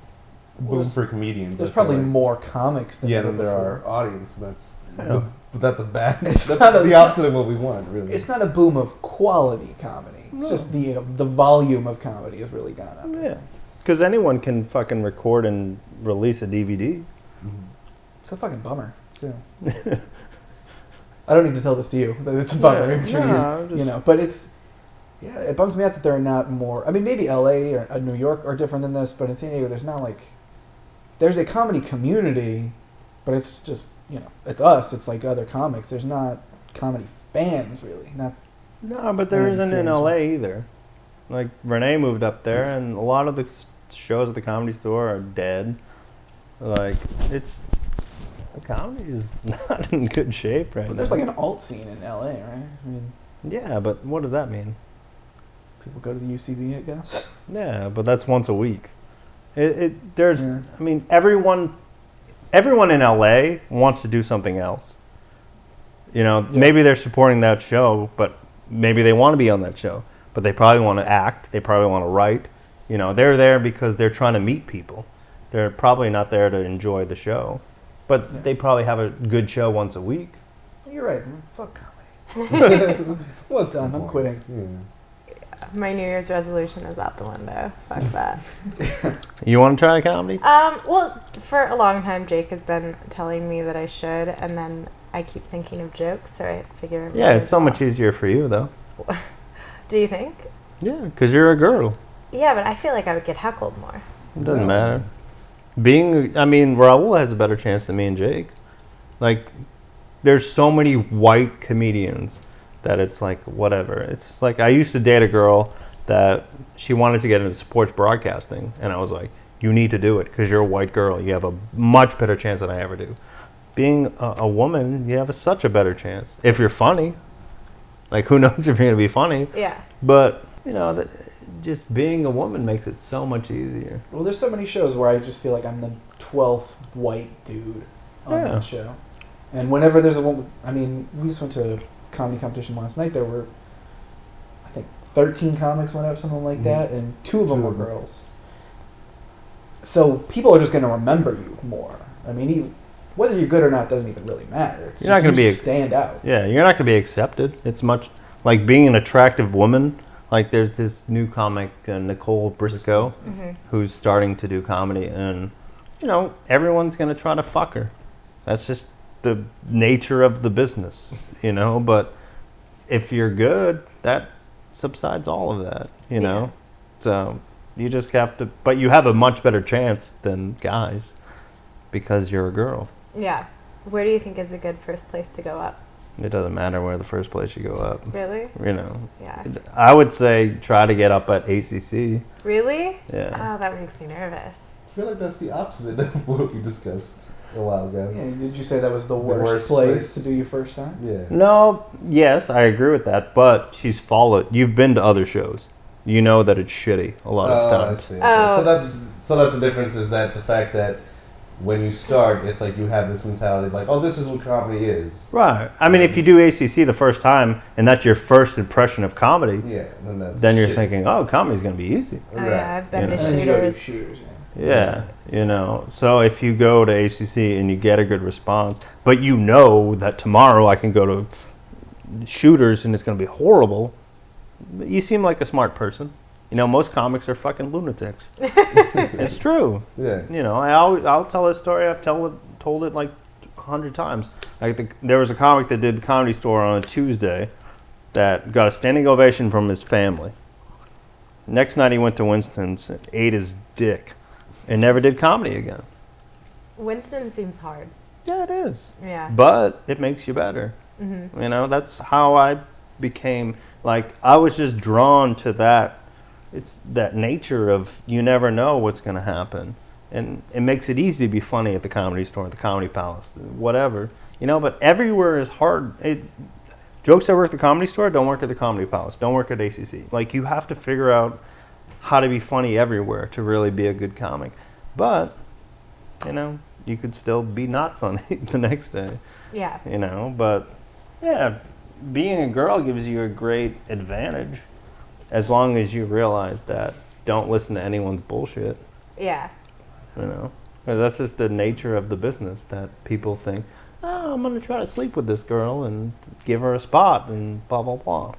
Boom there's- for comedians. There's I feel probably like. more comics than Yeah, ever than there before. are audience. That's Yeah. but that's a bad. It's that's not a- the opposite of what we want, really. It's not a boom of quality comedy. It's No. just the uh, the volume of comedy has really gone up. Yeah. Because anyone can fucking record and release a D V D. It's a fucking bummer too. I don't need to tell this to you. that It's a bummer. Yeah, I'm sure no, you, I'm just- you know, but it's yeah. It bums me out that there are not more. I mean, maybe L A or uh, New York are different than this, but in San Diego, there's not like there's a comedy community, but it's just you know, it's us. It's like other comics. There's not comedy fans really. Not No, but there Not in a isn't in serious L A either. Like Renee moved up there, and a lot of the s- shows at the Comedy Store are dead. Like it's the comedy is not in good shape right But now. there's like an alt scene in L A, right? I mean, Yeah, but what does that mean? people go to the U C B, I guess. Yeah, but that's once a week. It, it there's Yeah. I mean everyone everyone in L A wants to do something else. You know, Yeah. maybe they're supporting that show, but maybe they want to be on that show, but they probably want to act, they probably want to write. You know, they're there because they're trying to meet people. They're probably not there to enjoy the show, but Yeah. they probably have a good show once a week. You're right. man. Fuck comedy. What's Done, the I'm point? quitting. Yeah. My New Year's resolution is out the window. Fuck that. You want to try comedy? Um, well, for a long time, Jake has been telling me that I should, and then I keep thinking of jokes, so I figure. Yeah, it's so much easier for you though. Do you think? Yeah, because you're a girl. Yeah, but I feel like I would get heckled more. It doesn't No. matter. Being, I mean, Raul has a better chance than me and Jake. Like, there's so many white comedians that it's like, whatever. It's like, I used to date a girl that she wanted to get into sports broadcasting. And I was like, you need to do it because you're a white girl. You have a much better chance than I ever do. Being a, a woman, you have a, such a better chance. If you're funny. Like, who knows if you're going to be funny. Yeah. But, you know, that, just being a woman makes it so much easier. Well, there's so many shows where I just feel like I'm the twelfth white dude on Yeah. that show. And whenever there's a woman, I mean, we just went to a comedy competition last night. There were, I think, thirteen comics went out, something like Mhm. that, and two of them Two were of them. girls. So people are just going to remember you more. I mean, even, whether you're good or not doesn't even really matter. It's You're not just gonna you be a- stand out. Yeah, you're not going to be accepted. It's much like being an attractive woman. Like there's this new comic, uh, Nicole Briscoe, Mm-hmm. who's starting to do comedy, and you know everyone's going to try to fuck her. That's just the nature of the business, you know. But if you're good, that subsides all of that, you know. So you just have to, but you have a much better chance than guys because you're a girl. Yeah. Where do you think is a good first place to go up? It doesn't matter where the first place you go up. Really? You know, Yeah. I would say try to get up at A C C. Really? Yeah. Oh, that makes me nervous. I feel like that's the opposite of what we discussed a while ago. Yeah, did you say that was the worst, worst place, place. to do your first time? Yeah. No, yes, I agree with that. But she's followed. You've been to other shows. You know that it's shitty a lot of Oh, I times. see. Okay. Oh. So that's so that's the difference is that the fact that when you start, it's like you have this mentality like, oh, this is what comedy is. Right. I mean, if you do A C C the first time and that's your first impression of comedy, Yeah. Then that's. then you're shit. thinking, oh, comedy's going to be easy. Oh, Right. yeah, I've been You know. to And then you go to shooters. shooters. Yeah. Yeah, you know. So if you go to A C C and you get a good response, but you know that tomorrow I can go to shooters and it's going to be horrible, but you seem like a smart person. You know, most comics are fucking lunatics. It's true. Yeah. You know, I always I'll tell a story. I've tell it, told it like a hundred times. Like the, there was a comic that did the Comedy Store on a Tuesday that got a standing ovation from his family. Next night he went to Winston's and ate his dick and never did comedy again. Winston seems hard. Yeah, it is. Yeah. But it makes you better. Mm-hmm. You know, that's how I became, like, I was just drawn to that. It's that nature of you never know what's going to happen. And it makes it easy to be funny at the Comedy Store, at the Comedy Palace, whatever. You know, but everywhere is hard. It, jokes that work at the Comedy Store don't work at the Comedy Palace, don't work at A C C. Like, you have to figure out how to be funny everywhere to really be a good comic. But, you know, you could still be not funny the next day. Yeah. You know, but yeah, being a girl gives you a great advantage as long as you realize that don't listen to anyone's bullshit, Yeah. you know. 'Cause that's just the nature of the business that people think, oh, I'm going to try to sleep with this girl and give her a spot and blah, blah, blah.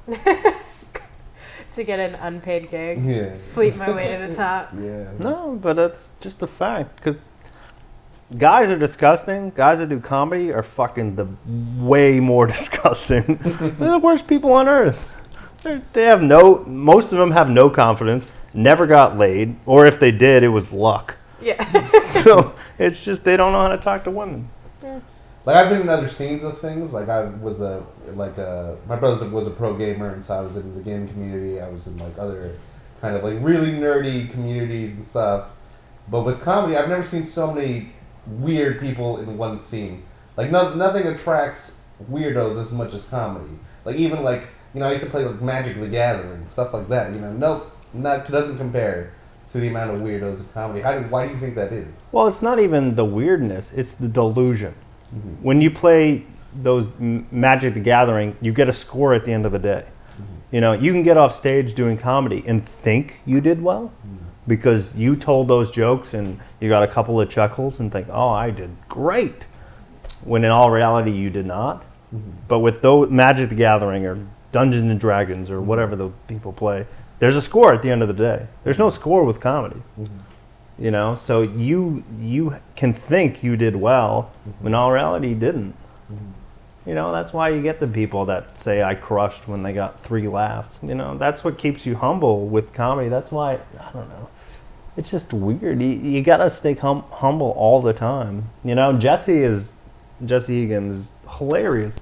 To get an unpaid gig. Yeah. Sleep my way to the top. Yeah. No, but that's just a fact. Because guys are disgusting. Guys that do comedy are fucking the way more disgusting. They're the worst people on earth. They're, they have no, most of them have no confidence, never got laid, or if they did, it was luck. Yeah. So it's just they don't know how to talk to women. Like I've been in other scenes of things. Like I was a like a my brother was a pro gamer, and so I was in the gaming community. I was in like other kind of like really nerdy communities and stuff. But with comedy, I've never seen so many weird people in one scene. Like no, nothing attracts weirdos as much as comedy. Like even like you know I used to play like Magic the Gathering, stuff like that. You know, nope, not doesn't compare to the amount of weirdos in comedy. How do, why do you think that is? Well, it's not even the weirdness; it's the delusion. Mm-hmm. When you play those M- Magic the Gathering, you get a score at the end of the day. Mm-hmm. You know, you can get off stage doing comedy and think you did well Mm-hmm. because you told those jokes and you got a couple of chuckles and think, "Oh, I did great," when in all reality you did not. Mm-hmm. But with those Magic the Gathering or Dungeons and Dragons or whatever the people play, there's a score at the end of the day. There's no score with comedy. Mm-hmm. You know, so you you can think you did well, Mm-hmm. when in all reality you didn't. Mm-hmm. You know, that's why you get the people that say I crushed when they got three laughs. You know, that's what keeps you humble with comedy. That's why, I don't know. It's just weird. You, you gotta stay hum- humble all the time. You know, Jesse is, Jesse Egan is hilarious,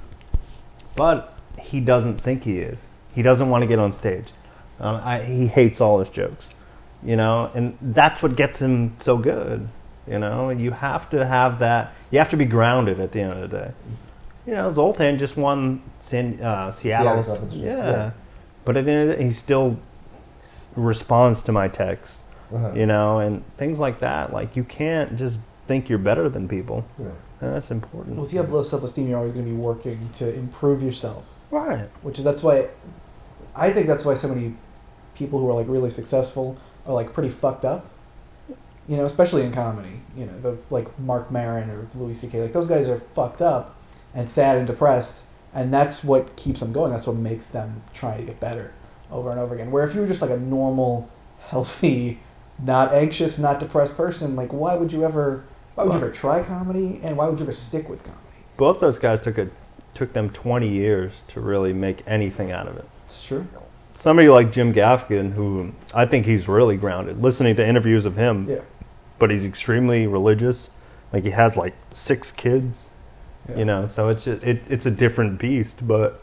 but he doesn't think he is. He doesn't want to get on stage. Um, I, he hates all his jokes. You know, and that's what gets him so good. You know, you have to have that. You have to be grounded at the end of the day. You know, Zoltan just won San, uh, Seattle. Seattle Cup, yeah. yeah. But at the end of the day, he still s- responds to my texts. Uh-huh. You know, and things like that. Like, you can't just think you're better than people. Right. And that's important. Well, if you have low self-esteem, you're always going to be working to improve yourself. Right. Which is that's why I think that's why so many people who are like really successful are like pretty fucked up. You know, especially in comedy. You know, the like Mark Maron or Louis C K. Like those guys are fucked up and sad and depressed, and that's what keeps them going. That's what makes them try to get better over and over again. Where if you were just like a normal, healthy, not anxious, not depressed person, like why would you ever? Why would you ever try comedy, and why would you ever stick with comedy? Both those guys took a took them twenty years to really make anything out of it. It's true. Somebody like Jim Gaffigan, who I think he's really grounded. Listening to interviews of him, Yeah. but he's extremely religious. Like he has like six kids, Yeah. you know. So it's just, it it's a different beast. But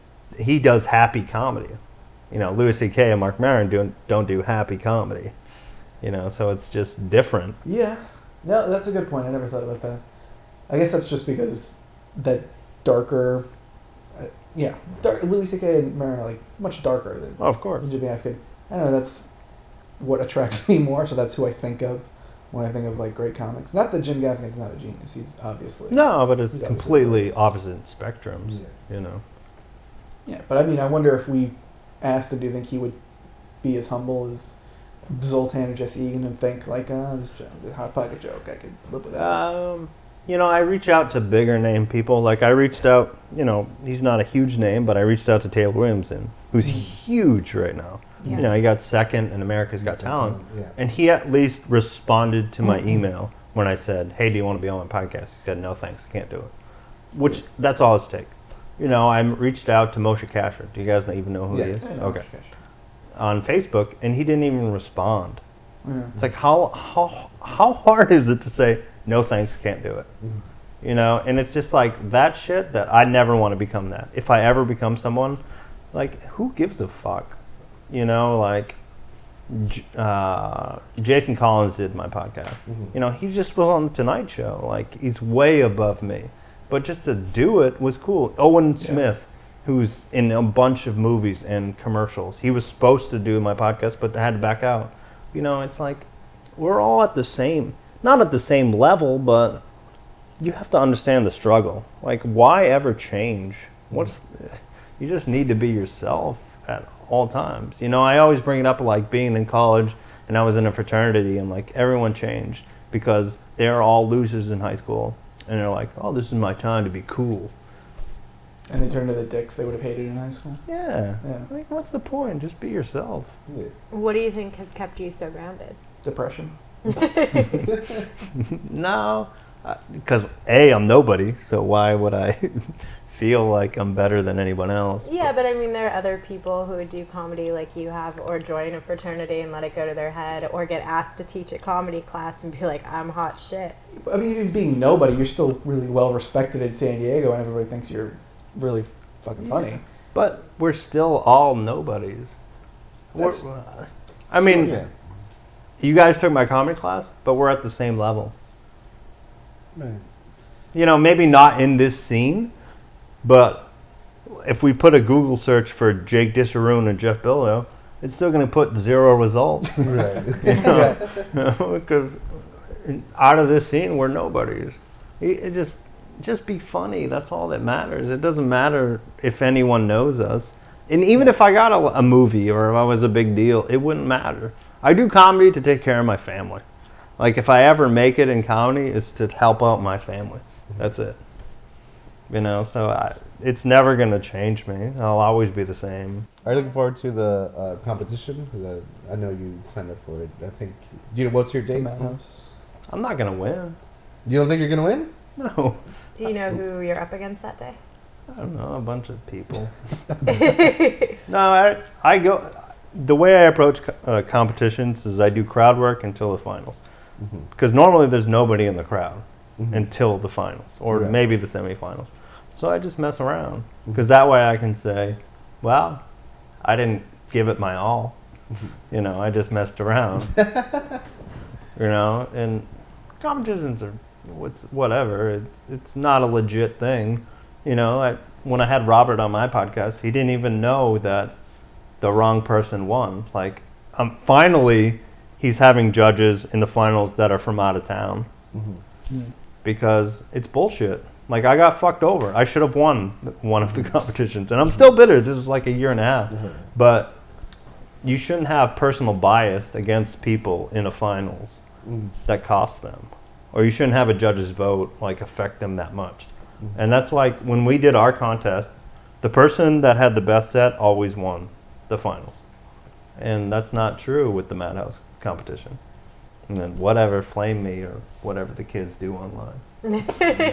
he does happy comedy. You know, Louis C K and Mark Maron don't don't do happy comedy. You know, so it's just different. Yeah. No, that's a good point. I never thought about that. I guess that's just because that darker, uh, yeah, dark, Louis C K and Maron are like much darker than Oh, of course. Jimmy Gaffigan. I don't know. That's what attracts me more. So that's who I think of when I think of like great comics. Not that Jim Gaffigan's not a genius. He's obviously No, but it's He's obviously completely genius. opposite spectrums. Yeah. You know. Yeah, but I mean, I wonder if we asked him, do you think he would be as humble as Zoltan or Jesse Egan and think like, oh, this joke, this hot pocket joke, I could live with that. Um, you know, I reach out to bigger name people. Like I reached out, you know, he's not a huge name, but I reached out to Taylor Williamson, who's huge right now. Yeah. You know, he got second in America's Got Talent, Yeah. and he at least responded to my email when I said, "Hey, do you want to be on my podcast?" He said, "No, thanks, I can't do it." Which that's all it's take. You know, I reached out to Moshe Kasher. Do you guys even know who Yeah. he is? I know Okay. Moshe Kasher. On Facebook, and he didn't even respond. Yeah. It's like how how how hard is it to say no thanks, can't do it? Mhm. You know, and it's just like that shit that I never want to become that. If I ever become someone, like who gives a fuck? You know, like J- uh, Jason Collins did my podcast. Mhm. You know, he just was on the Tonight Show. Like he's way above me, but just to do it was cool. Owen Yeah. Smith, who's in a bunch of movies and commercials, he was supposed to do my podcast, but had to back out. You know, it's like we're all at the same, not at the same level, but you have to understand the struggle. Like, why ever change? What's you just need to be yourself at all times. You know, I always bring it up like being in college and I was in a fraternity and like everyone changed because they're all losers in high school and they're like, oh, this is my time to be cool. And they turned to the dicks they would have hated in high school. Yeah. Yeah. Like, what's the point? Just be yourself. Yeah. What do you think has kept you so grounded? Depression. No, because A, I'm nobody, so why would I feel like I'm better than anyone else? Yeah, but I mean, there are other people who would do comedy like you have, or join a fraternity and let it go to their head, or get asked to teach a comedy class and be like, I'm hot shit. I mean, even being nobody, you're still really well respected in San Diego, and everybody thinks you're really fucking funny. But we're still all nobodies. That's- We're- I mean, yeah. you guys took my comedy class, but we're at the same level. Right. You know, maybe not in this scene, but if we put a Google search for Jake Disharoon and Jeff Bilodeau, it's still going to put zero results. Right. You know, because out of this scene, we're nobodies. It it just, just be funny. That's all that matters. It doesn't matter if anyone knows us. And even if I got a, a movie or if I was a big deal, it wouldn't matter. I do comedy to take care of my family. Like if I ever make it in comedy, it's to help out my family. That's it. You know, so I, it's never going to change me. I'll always be the same. Are you looking forward to the uh, competition? Because I, I know you signed up for it. I think. Do you know what's your The date? Madhouse. I'm not going to win. You don't think you're gonna win? No. Do you know who you're up against that day? I don't know, a bunch of people. No, I, I go, the way I approach co- uh, competitions is I do crowd work until the finals. Mm-hmm. Because normally there's nobody in the crowd Mhm. until the finals, or Right. maybe the semifinals. So I just mess around. Because that way I can say, well, I didn't give it my all. You know, I just messed around. You know, and competitions are what's whatever. It's it's not a legit thing. You know, I, when I had Robert on my podcast, he didn't even know that the wrong person won. Like, um, finally, he's having judges in the finals that are from out of town Mm-hmm. because it's bullshit. Like, I got fucked over. I should have won one of the competitions, and I'm still bitter. This is like a year and a half. Mhm. But you shouldn't have personal bias against people in a finals Mm. that costs them, or you shouldn't have a judge's vote like affect them that much. And that's why when we did our contest, the person that had the best set always won the finals, and that's not true with the Madhouse competition. And then whatever, flame me or whatever the kids do online.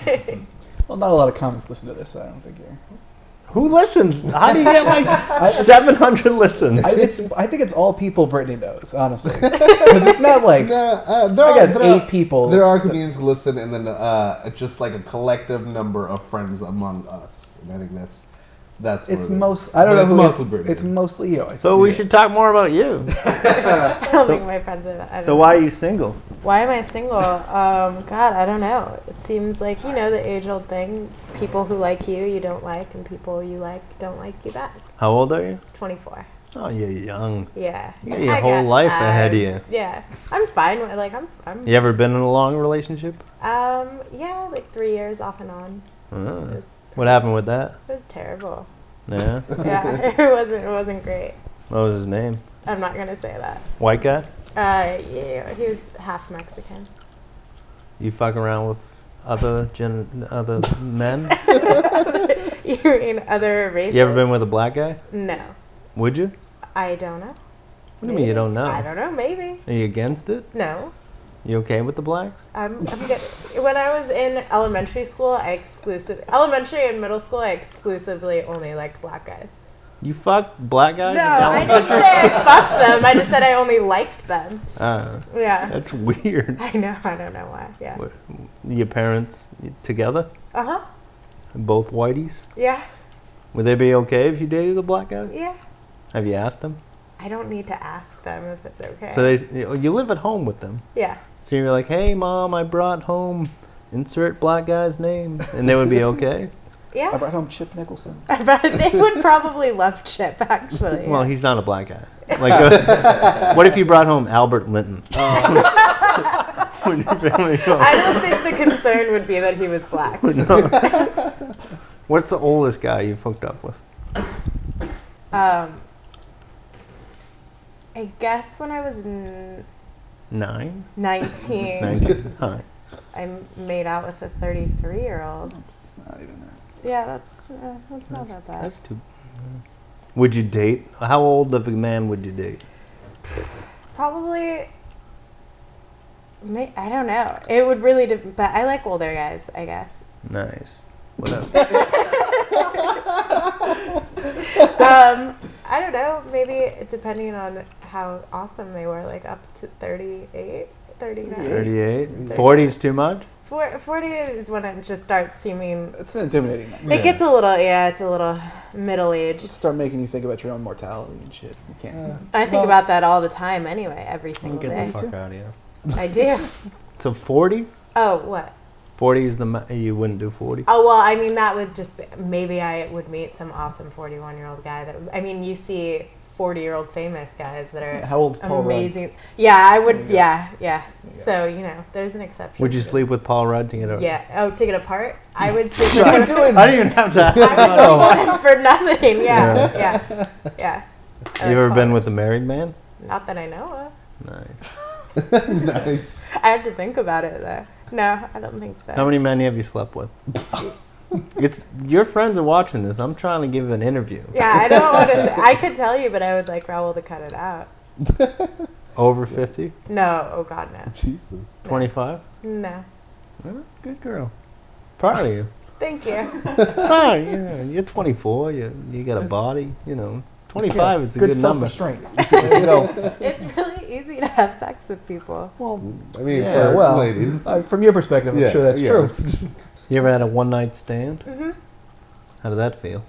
Well, not a lot of comics listen to this, so I don't think you're. Who listens? How do you get like seven hundred listens? I, it's. I think it's all people Brittany knows, honestly, because it's not like Yeah, uh, there I are, got there eight are, people. There are that- comedians who listen, and then uh, just like a collective number of friends among us, and I think that's that's. It's what it is. most. I don't But know it's who mostly it's. Brittany. It's mostly you. I So think. we should talk more about you. I don't So- think my friends are. I don't So know. why are you single? Why am I single? Um, God, I don't know. It seems like, you know, the age-old thing. People who like you, you don't like, and people you like don't like you back. How old are you? twenty-four. Oh, you're young. Yeah. You got your I whole got life ahead of time. you. Yeah. I'm fine with like I'm I'm You ever been in a long relationship? um yeah, like three years off and on. It Oh. was, What happened with that? it was terrible. Yeah. Yeah. it wasn't it wasn't great. What was his name? I'm not gonna say that. White guy? Uh yeah, he was half Mexican. You fuck around with other gen- other men? You mean other races? You ever been with a black guy? No. Would you? I don't know. What do you mean you don't know? I don't know, maybe. Are you against it? No. You okay with the blacks? I'm, I'm good. When I was in elementary school, I exclusive elementary and middle school, I exclusively only liked black guys. You fuck black guys? No, in I didn't elementary? say I fucked them. I just said I only liked them. Uh, Yeah. that's weird. I know. I don't know why. Yeah. What, your parents together? Uh huh. Both whiteys? Yeah. Would they be okay if you dated a black guy? Yeah. Have you asked them? I don't need to ask them if it's okay. So they, you live at home with them. Yeah. So you're like, hey, mom, I brought home, insert black guy's name. And they would be okay? I Yeah. brought home Chip Nicholson. I bet they would probably love Chip, actually. Well, yeah. he's not a black guy. Like, uh, what if you brought home Albert Linton? Would your family go? I don't think the concern would be that he was black. No. What's the oldest guy you've hooked up with? Um, I guess when I was n- Nine? nineteen, Nineteen? Hi. I made out with a thirty-three-year-old. It's not even that. Yeah, that's uh, that's not that bad. That's too. Would you date? How old of a man would you date? Probably. May, I don't know. It would really, de- but I like older guys. I guess. Nice. What else? um, I don't know. Maybe depending on how awesome they were, like up to thirty-eight, thirty-nine. thirty-eight? forty's too much? For, forty is when it just starts seeming. It's an intimidating number. It gets a little, yeah, it's a little middle It'll aged. start making you think about your own mortality and shit. You can't. Yeah. I think Well- about that all the time anyway, every single Get day. the fuck out of here. I do. So forty? Oh, what? forty is the ma- you wouldn't do forty. Oh, well, I mean, that would just be, maybe I would meet some awesome forty-one year old guy that, I mean, you see forty year old famous guys that are How old's Paul Rudd? amazing. Yeah, I would, There you go. yeah, yeah. There you go. So, you know, there's an exception. Would you to- sleep with Paul Rudd to get a? Yeah. Oh, take it apart? I would sleep What are you with him. doing? I didn't even have that. I would sleep with him for nothing. Yeah, yeah, yeah. I You like ever Paul been Rudd. with a married man? Not that I know of. Nice. Nice. I have to think about it, though. No, I don't think so. How many men have you slept with? It's your friends are watching this. I'm trying to give an interview. Yeah, I don't want to. Say, I could tell you, but I would like Raul to cut it out. Over fifty? No, oh God, no, Jesus. twenty-five? no. Good girl. Proud of you. Thank you. Oh, yeah, you're twenty-four. You you got a body. You know, twenty-five is a good, good number. self-restraint. There you go. It's really easy to have sex with people. Well, I mean, Yeah, for well, ladies. uh, from your perspective, I'm Yeah, sure that's yeah, true. it's- You ever had a one night stand? Mm-hmm. How did that feel?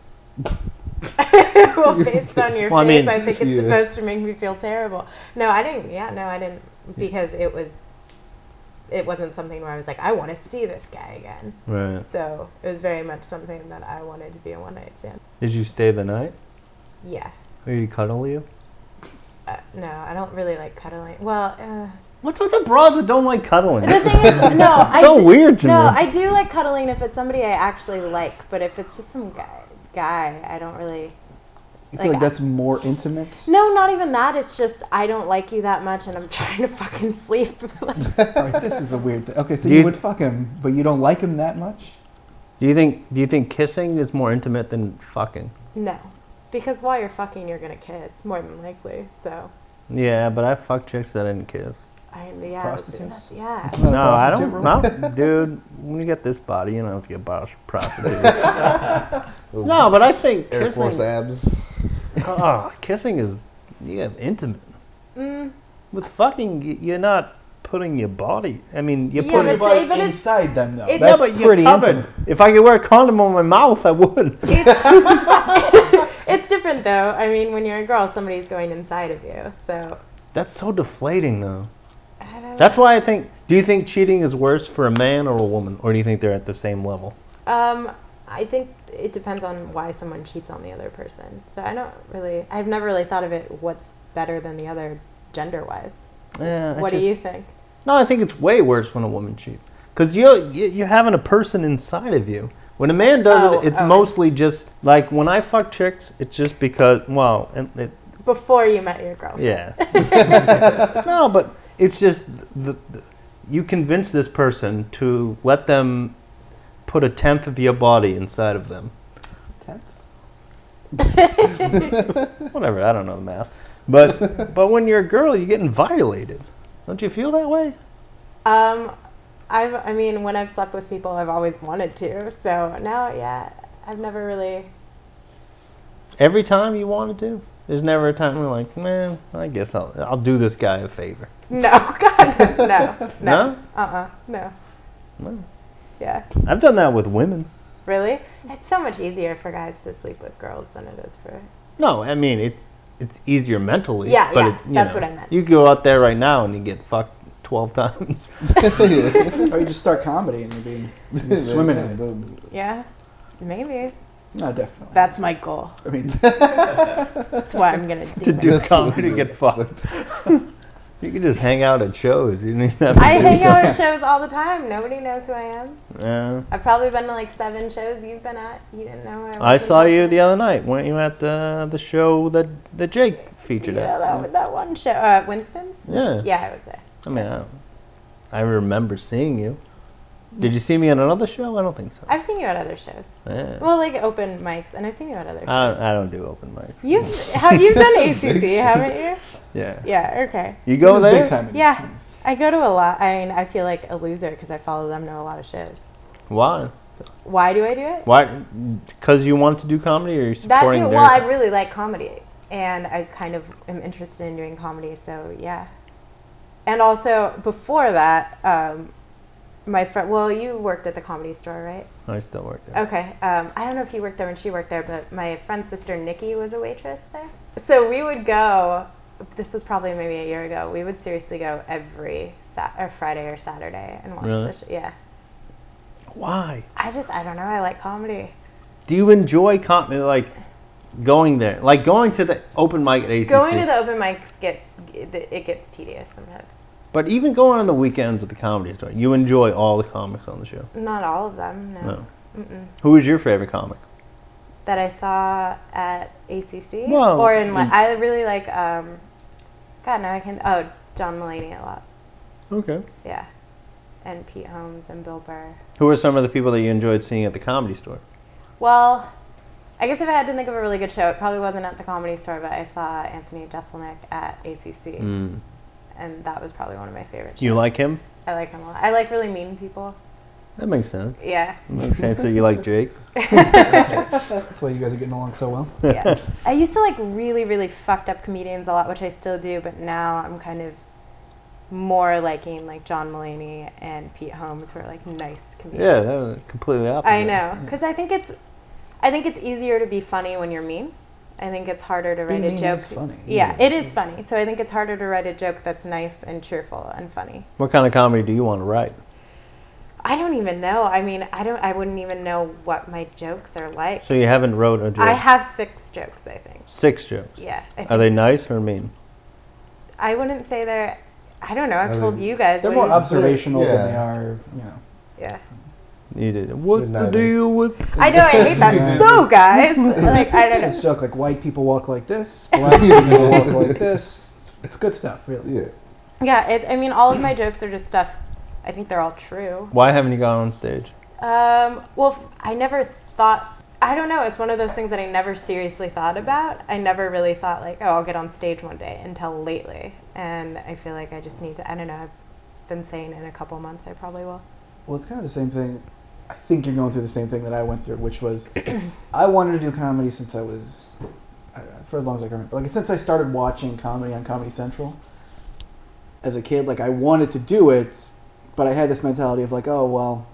Well, based on your Well, I face, mean, I think it's yeah. supposed to make me feel terrible. No, I didn't. Yeah, no, I didn't, because it was. It wasn't something where I was like, I want to see this guy again. Right. So it was very much something that I wanted to be a one night stand. Did you stay the night? Yeah. Or did he cuddle you? Uh, no, I don't really like cuddling. Well, uh, What's with the broads that don't like cuddling? the thing is, no, I so do, weird to no, me. I do like cuddling if it's somebody I actually like, but if it's just some guy, guy, I don't really. You feel like that's more intimate? No, not even that. It's just I don't like you that much, and I'm trying to fucking sleep. Like, All right, this is a weird thing. Okay, so Do you, you- would fuck him, but you don't like him that much? Do you think do you think kissing is more intimate than fucking? no, because while you're fucking, you're gonna kiss more than likely. So, Yeah, but I fucked chicks that didn't kiss. I yeah, Prostitutes? that's- yeah. Isn't that a No, I prostitute don't. rule? No, dude. When you get this body, you don't have to get bought prostitute. No, but I think Air kissing, Force abs. oh, kissing is you get intimate. Mm, With fucking, y- you're not putting your body. I mean, you're Yeah, putting. but Your body they- but it's- inside them, though. it's- That's yeah, but you're pretty covered. intimate. If I could wear a condom on my mouth, I would. it's, it's different though. I mean, when you're a girl, somebody's going inside of you. So That's so deflating, though. I don't That's why I think. Do you think cheating is worse for a man or a woman, or do you think they're at the same level? Um, I think it depends on why someone cheats on the other person. So I don't really. I've never really thought of it. What's better than the other, gender-wise? Yeah. I What do just- you think? No, I think it's way worse when a woman cheats. Because you're, you- you're having a person inside of you. When a man does Oh, it, it's oh. mostly just, like, when I fuck chicks, it's just because, well, and it, Before you met your girlfriend. yeah. No, but it's just, the, the, you convince this person to let them put a tenth of your body inside of them. Tenth? Whatever, I don't know the math. But, but when you're a girl, you're getting violated. Don't you feel that way? Um, I've. I mean, when I've slept with people, I've always wanted to. So now, yeah, I've never really. Every time you wanted to? There's never a time you're like, man, I guess I'll I'll do this guy a favor. No, God, no, no, No? uh-uh, no. No. Yeah, I've done that with women. really. It's so much easier for guys to sleep with girls than it is for. No, I mean it's it's easier mentally. Yeah, but yeah, it, you that's know, what I meant. You go out there right now and you get fucked twelve times. Or you just start comedy and you're being you're swimming in it. Boom. Yeah, maybe. No, definitely. That's my goal. I mean, That's why I'm gonna do to it. do comedy to get fucked. You can just hang out at shows. You don't even have to I do hang out at that. shows all the time. Nobody knows who I am. Yeah. I've probably been to like seven shows you've been at. You didn't know who I was. I saw you the other night. Weren't you at uh, the show that that Jake featured Yeah, at? that, that one show. Uh, Winston's? Yeah. Yeah, I was there. I mean, I, don't- I remember seeing you. Did you see me at another show? I don't think so. I've seen you at other shows. Yeah. Well, like open mics, and I've seen you at other shows. I don't. I don't do open mics. You've have you've done A C C, haven't you? Yeah. Yeah. Okay. You go he's there. big time. in Yeah. things. I go to a lot. I mean, I feel like a loser because I follow them to a lot of shows. Why? Why do I do it? Why? Because you want to do comedy, or you're That supporting too. their? Well, I really like comedy, and I kind of am interested in doing comedy. So yeah. And also before that, um, my friend, well, you worked at the Comedy Store, right? I still work there. Okay. Um, I don't know if you worked there when she worked there, but my friend's sister Nikki was a waitress there. So we would go. This was probably maybe a year ago. We would seriously go every sat- or Friday or Saturday and watch Really? the show. Yeah. Why? I just I don't know. I like comedy. Do you enjoy comedy, like going there, like going to the open mic at A C C? Going to the open mics get it gets tedious sometimes. But even going on the weekends at the Comedy Store, you enjoy all the comics on the show. Not all of them. No. No. Mm-mm. Who is your favorite comic? That I saw at A C C Well, or in like mm. I really like. Um, God, now I can. Oh, John Mulaney a lot. Okay. Yeah, and Pete Holmes and Bill Burr. Who are some of the people that you enjoyed seeing at the Comedy Store? Well, I guess if I had to think of a really good show, it probably wasn't at the Comedy Store, but I saw Anthony Jeselnik at A C C, Mm. and that was probably one of my favorite shows. You like him? I like him a lot. I like really mean people. That makes sense. Yeah. That makes sense that you like Jake. That's why you guys are getting along so well. Yeah. I used to like really, really fucked up comedians a lot, which I still do, but now I'm kind of more liking like John Mulaney and Pete Holmes, who are like nice comedians. Yeah, that was completely opposite. I know, because I think it's, I think it's easier to be funny when you're mean. I think it's harder to Being write a mean joke. is funny. Yeah, it is funny. So I think it's harder to write a joke that's nice and cheerful and funny. What kind of comedy do you want to write? I don't even know. I mean, I don't. I wouldn't even know what my jokes are like. So you haven't wrote a joke? I have six jokes, I think. Six jokes. Yeah. I Are think they nice or mean? I wouldn't say they're. I don't know. I've Are told they- you guys. They're what more do you- observational Yeah. than they are, you know. Yeah. You did. What's Good the night. deal with? I know. I hate that so, guys. Like I don't It's know. a joke like white people walk like this, black people walk like this. It's, it's good stuff, really. Yeah. Yeah. It, I mean, all of my jokes are just stuff. I think they're all true. Why haven't you gone on stage? Um, well, f- I never thought, I don't know, it's one of those things that I never seriously thought about. I never really thought like, oh, I'll get on stage one day until lately. And I feel like I just need to, I don't know, I've been saying in a couple months I probably will. Well, it's kind of the same thing. I think you're going through the same thing that I went through, which was I wanted to do comedy since I was, I don't know, for as long as I can remember. Like, since I started watching comedy on Comedy Central as a kid, like, I wanted to do it, but I had this mentality of like, oh, well,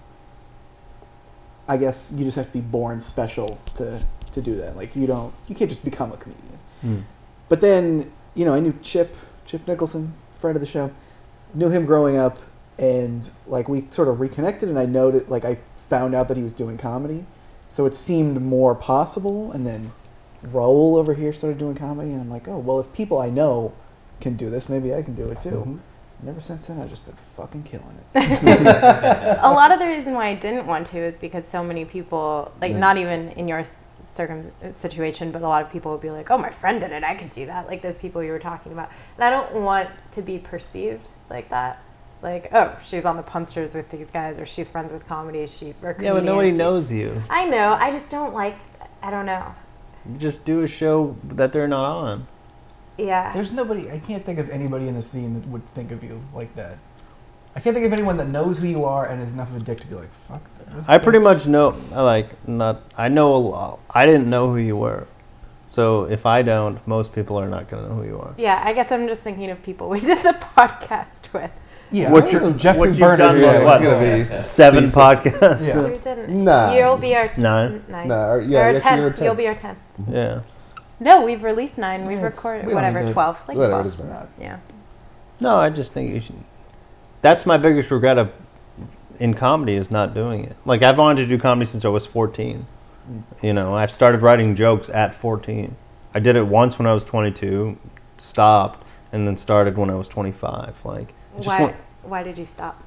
I guess you just have to be born special to, to do that. Like, you don't, you can't just become a comedian. Hmm. But then, you know, I knew Chip, Chip Nicholson, friend of the show, knew him growing up, and like we sort of reconnected, and I noted, like I found out that he was doing comedy, so it seemed more possible. And then Raul over here started doing comedy, and I'm like, oh, well, if people I know can do this, maybe I can do it too. Mhm. And ever since then, I've just been fucking killing it. A lot of the reason why I didn't want to is because so many people, like Yeah. not even in your s- circum situation, but a lot of people would be like, oh, my friend did it, I could do that. Like those people you were talking about. And I don't want to be perceived like that. Like, oh, she's on the Punsters with these guys, or she's friends with comedy, she or Yeah, but nobody comedians, she- knows you. I know, I just don't like, I don't know. You just do a show that they're not on. Yeah. There's nobody, I can't think of anybody in the scene that would think of you like that. I can't think of anyone that knows who you are and is enough of a dick to be like, fuck that. I pretty much know, I like, not, I know a lot. I didn't know who you were. So if I don't, most people are not going to know who you are. Yeah, I guess I'm just thinking of people we did the podcast with. Yeah, What I you- know Jeffrey what you've Burners. done Yeah, with it's what? gonna be Seven season- podcasts. Yeah. We didn't. Nah. You'll be our Nine. nine. Nah, or- yeah, or actually ten. you're a ten. You'll be our ten. Yeah. No, we've released nine. We've Yeah, it's- recorded we don't need whatever to- twelve. Like Whatever it twelve. is. Not- Yeah. No, I just think you should. That's my biggest regret of in comedy is not doing it. Like I've wanted to do comedy since I was fourteen. Mm. You know, I've started writing jokes at fourteen. I did it once when I was twenty-two, stopped, and then started when I was twenty-five. Like, just Why? want, Why did you stop?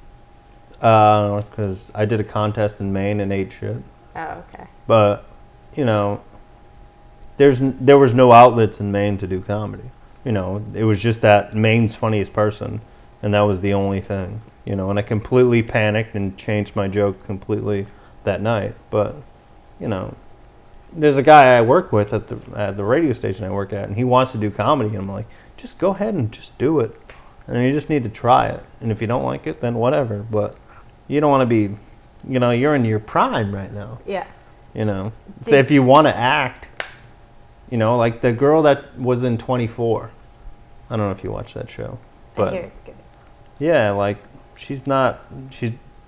because I did a contest in Maine and ate shit. Oh, okay. But, you know, there's n- there was no outlets in Maine to do comedy. You know, it was just that Maine's funniest person, and that was the only thing. You know, and I completely panicked and changed my joke completely that night. But, you know, there's a guy I work with at the at the radio station I work at, and he wants to do comedy. And I'm like, just go ahead and just do it. And you just need to try it. And if you don't like it, then whatever. But you don't want to be, you know, you're in your prime right now. Yeah. You know, See- so if you want to act, you know, like the girl that was in twenty-four. I don't know if you watched that show, I hear but it's good. yeah, like she's not, she's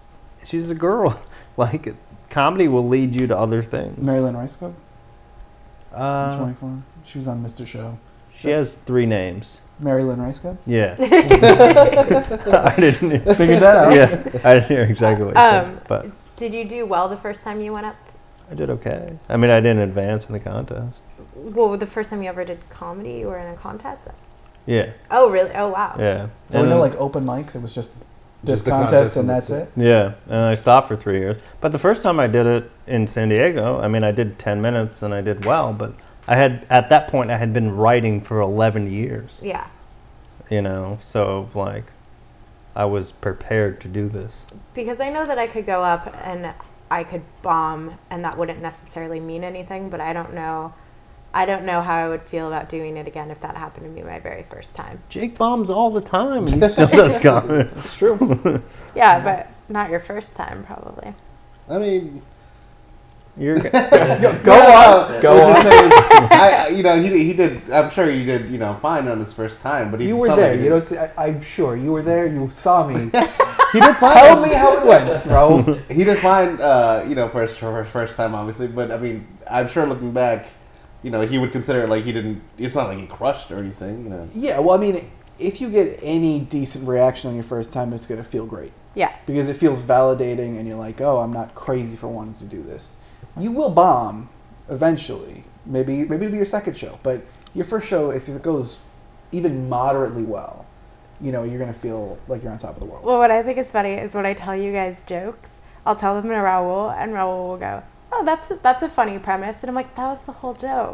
she's a girl. Like, comedy will lead you to other things. Marilyn Rice-Cook, Uh, twenty-four. She was on Mister Show. she has three names. Marilyn Rice-Cook. Yeah. I didn't hear, Figured that out. yeah, I didn't hear exactly what you Um, said, but Did you do well the first time you went up? I did okay. I mean, I didn't advance in the contest. Well, the first time you ever did comedy, you were in a contest? Yeah, Oh, really? Oh, wow. yeah. There were And no then- like open mics. It was just this Just the contest, contest and and that's that's it. Yeah, and I stopped for three years. But the first time I did it in San Diego, I mean, I did ten minutes and I did well. But I had, at that point, I had been writing for eleven years, Yeah. you know, so like I was prepared to do this. Because I know that I could go up and I could bomb and that wouldn't necessarily mean anything, but I don't know. I don't know how I would feel about doing it again if that happened to me my very first time. Jake bombs all the time and he still does comedy. It's true. Yeah, but not your first time, probably. I mean, You're g- Go on. Go what on. I'm saying is, I, I- you know, he, he did. I'm sure he did. You know, fine on his first time, but he You it's were not there. like he You did- don't see. I, I'm sure you were there. You saw me. He did tell me how it went, Raul. He did fine, uh, you know, for his, for his first time, obviously. But I mean, I'm sure looking back, you know, he would consider it like he didn't. It's not like he crushed or anything, you know. Yeah. Well, I mean, if you get any decent reaction on your first time, it's gonna feel great Yeah. because it feels validating, and you're like, oh, I'm not crazy for wanting to do this. You will bomb eventually. Maybe maybe it'll be your second show, but your first show, if it goes even moderately well, you know, you're gonna feel like you're on top of the world. Well, what I think is funny is when I tell you guys jokes, I'll tell them to Raul, and Raul will go, "Oh, that's a, that's a funny premise," and I'm like, "That was the whole joke."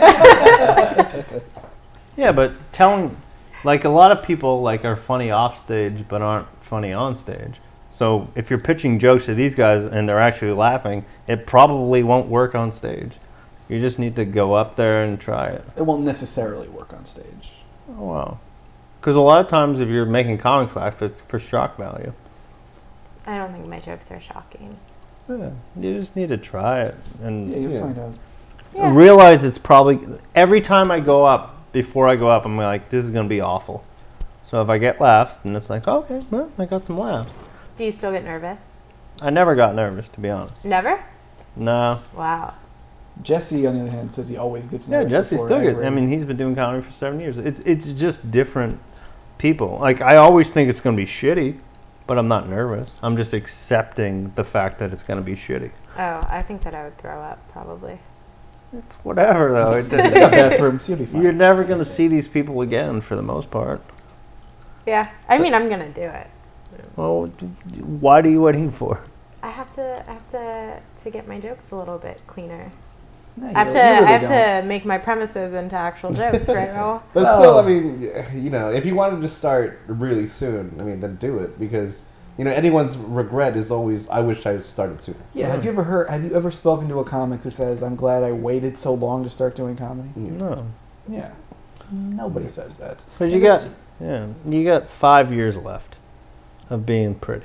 yeah, but telling, like a lot of people like are funny off stage but aren't funny on stage. So if you're pitching jokes to these guys and they're actually laughing, it probably won't work on stage. You just need to go up there and try it. It won't necessarily work on stage. Oh, wow. Because a lot of times if you're making comics laugh, it's for shock value. I don't think my jokes are shocking. Yeah, you just need to try it and Yeah, you'll Yeah. find out. Yeah. realize it's probably, every time I go up, before I go up, I'm like, this is going to be awful. So if I get laughs, then it's like, okay, well, I got some laughs. Do you still get nervous? I never got nervous, to be honest. Never? No. Wow. Jesse, on the other hand, says he always gets Yeah, nervous. Jesse before still gets. every- I mean, he's been doing comedy for seven years. It's it's just different people. Like I always think it's going to be shitty, but I'm not nervous. I'm just accepting the fact that it's going to be shitty. Oh, I think that I would throw up, probably. It's whatever though. It They got doesn't- bathrooms. You'll be fine. You're never going to see these people again for the most part. Yeah. I mean, I'm gonna do it. Well, d- d- what are you waiting for? I have to, I have to, to get my jokes a little bit cleaner. No, you I have really- to, you really I have don't. to make my premises into actual jokes, right, Raul? But Well- still, I mean, you know, if you wanted to start really soon, I mean, then do it because you know anyone's regret is always, I wish I had started sooner. Yeah. Have you ever heard? Have you ever spoken to a comic who says, "I'm glad I waited so long to start doing comedy"? No, Yeah. Nobody says that. because you And got it's- yeah, you got five years left of being pretty.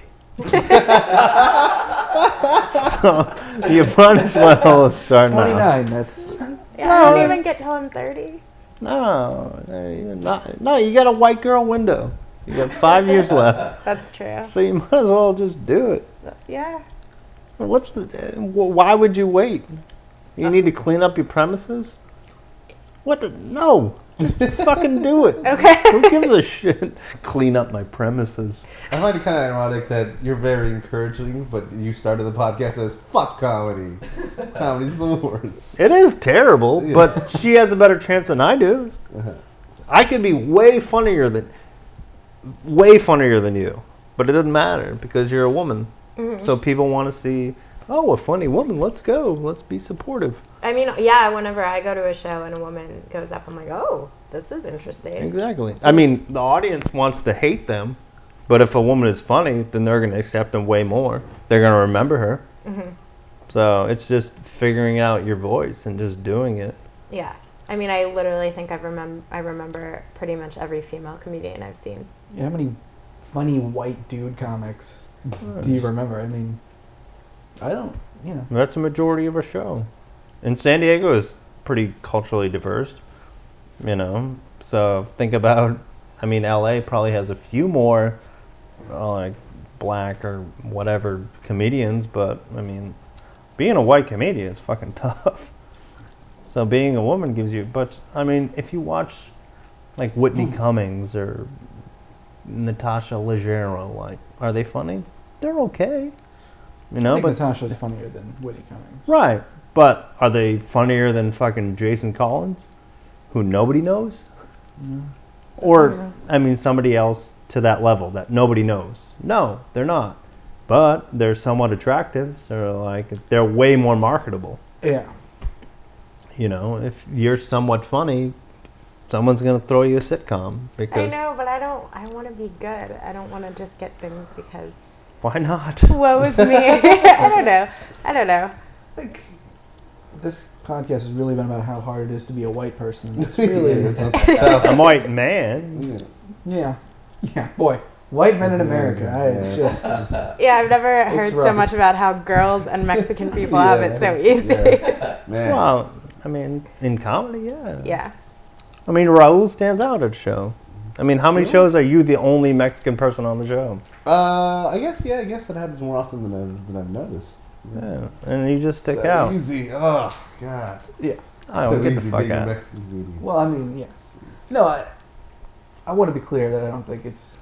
So you might as well start now. twenty-nine. That's Yeah, I don't even get till I'm thirty. No, no, you're not. No, you got a white girl window. You got five years left, That's true. so you might as well just do it. Yeah. What's the? uh, wh- Why would you wait? You need to clean up your premises. What the? No, just fucking do it. Okay. Who gives a shit? Clean up my premises. I find it kind of ironic that you're very encouraging, but you started the podcast as "fuck comedy." Comedy's the worst. It is terrible, Yeah. but she has a better chance than I do. Uh-huh. I could be way funnier than, way funnier than you, but it doesn't matter because you're a woman. Mhm. So people want to see, oh, a funny woman. Let's go. Let's be supportive. I mean, yeah, whenever I go to a show and a woman goes up, I'm like, oh, this is interesting. Exactly. I mean, the audience wants to hate them, but if a woman is funny, then they're going to accept them way more. They're going to remember her. Hmm. So it's just figuring out your voice and just doing it. Yeah. I mean, I literally think I remember I remember pretty much every female comedian I've seen. yeah, how many funny white dude comics do you remember? I mean, I don't. You know. That's the majority of our show. And San Diego is pretty culturally diverse, you know. So think about, I mean, L A probably has a few more uh, like black or whatever comedians, but I mean, being a white comedian is fucking tough. So being a woman gives you, but I mean, if you watch like Whitney Cummings or Natasha Leggero, like, are they funny? They're okay. You know, I think but Natasha's funnier than Whitney Cummings. right. But are they funnier than fucking Jason Collins, who nobody knows? Mm. Or, I mean, somebody else to that level that nobody knows? No, they're not. But they're somewhat attractive, so like they're way more marketable. Yeah. You know, if you're somewhat funny, someone's gonna throw you a sitcom I because know, but I don't. I want to be good. I don't want to just get things because. why not? Woe is me. I don't know. I don't know. I think this podcast has really been about how hard it is to be a white person. It's really, It's just tough. I'm a white man. yeah, yeah, boy, white men in America. I, it's Yeah. just Yeah, I've never It's heard so rough. much about how girls and Mexican people have it so easy. Yeah. Man. Well, I mean, in comedy, yeah. Yeah. I mean, Raul stands out at a show. I mean, how many shows are you the only Mexican person on the show? Uh, I guess yeah. I guess that happens more often than I've, than I've noticed. Yeah, and you just stick so out. easy. Oh God. yeah. I so don't get easy the fuck being a out. Mexican comedian. Well, I mean, yeah. No, I, I want to be clear that I don't think it's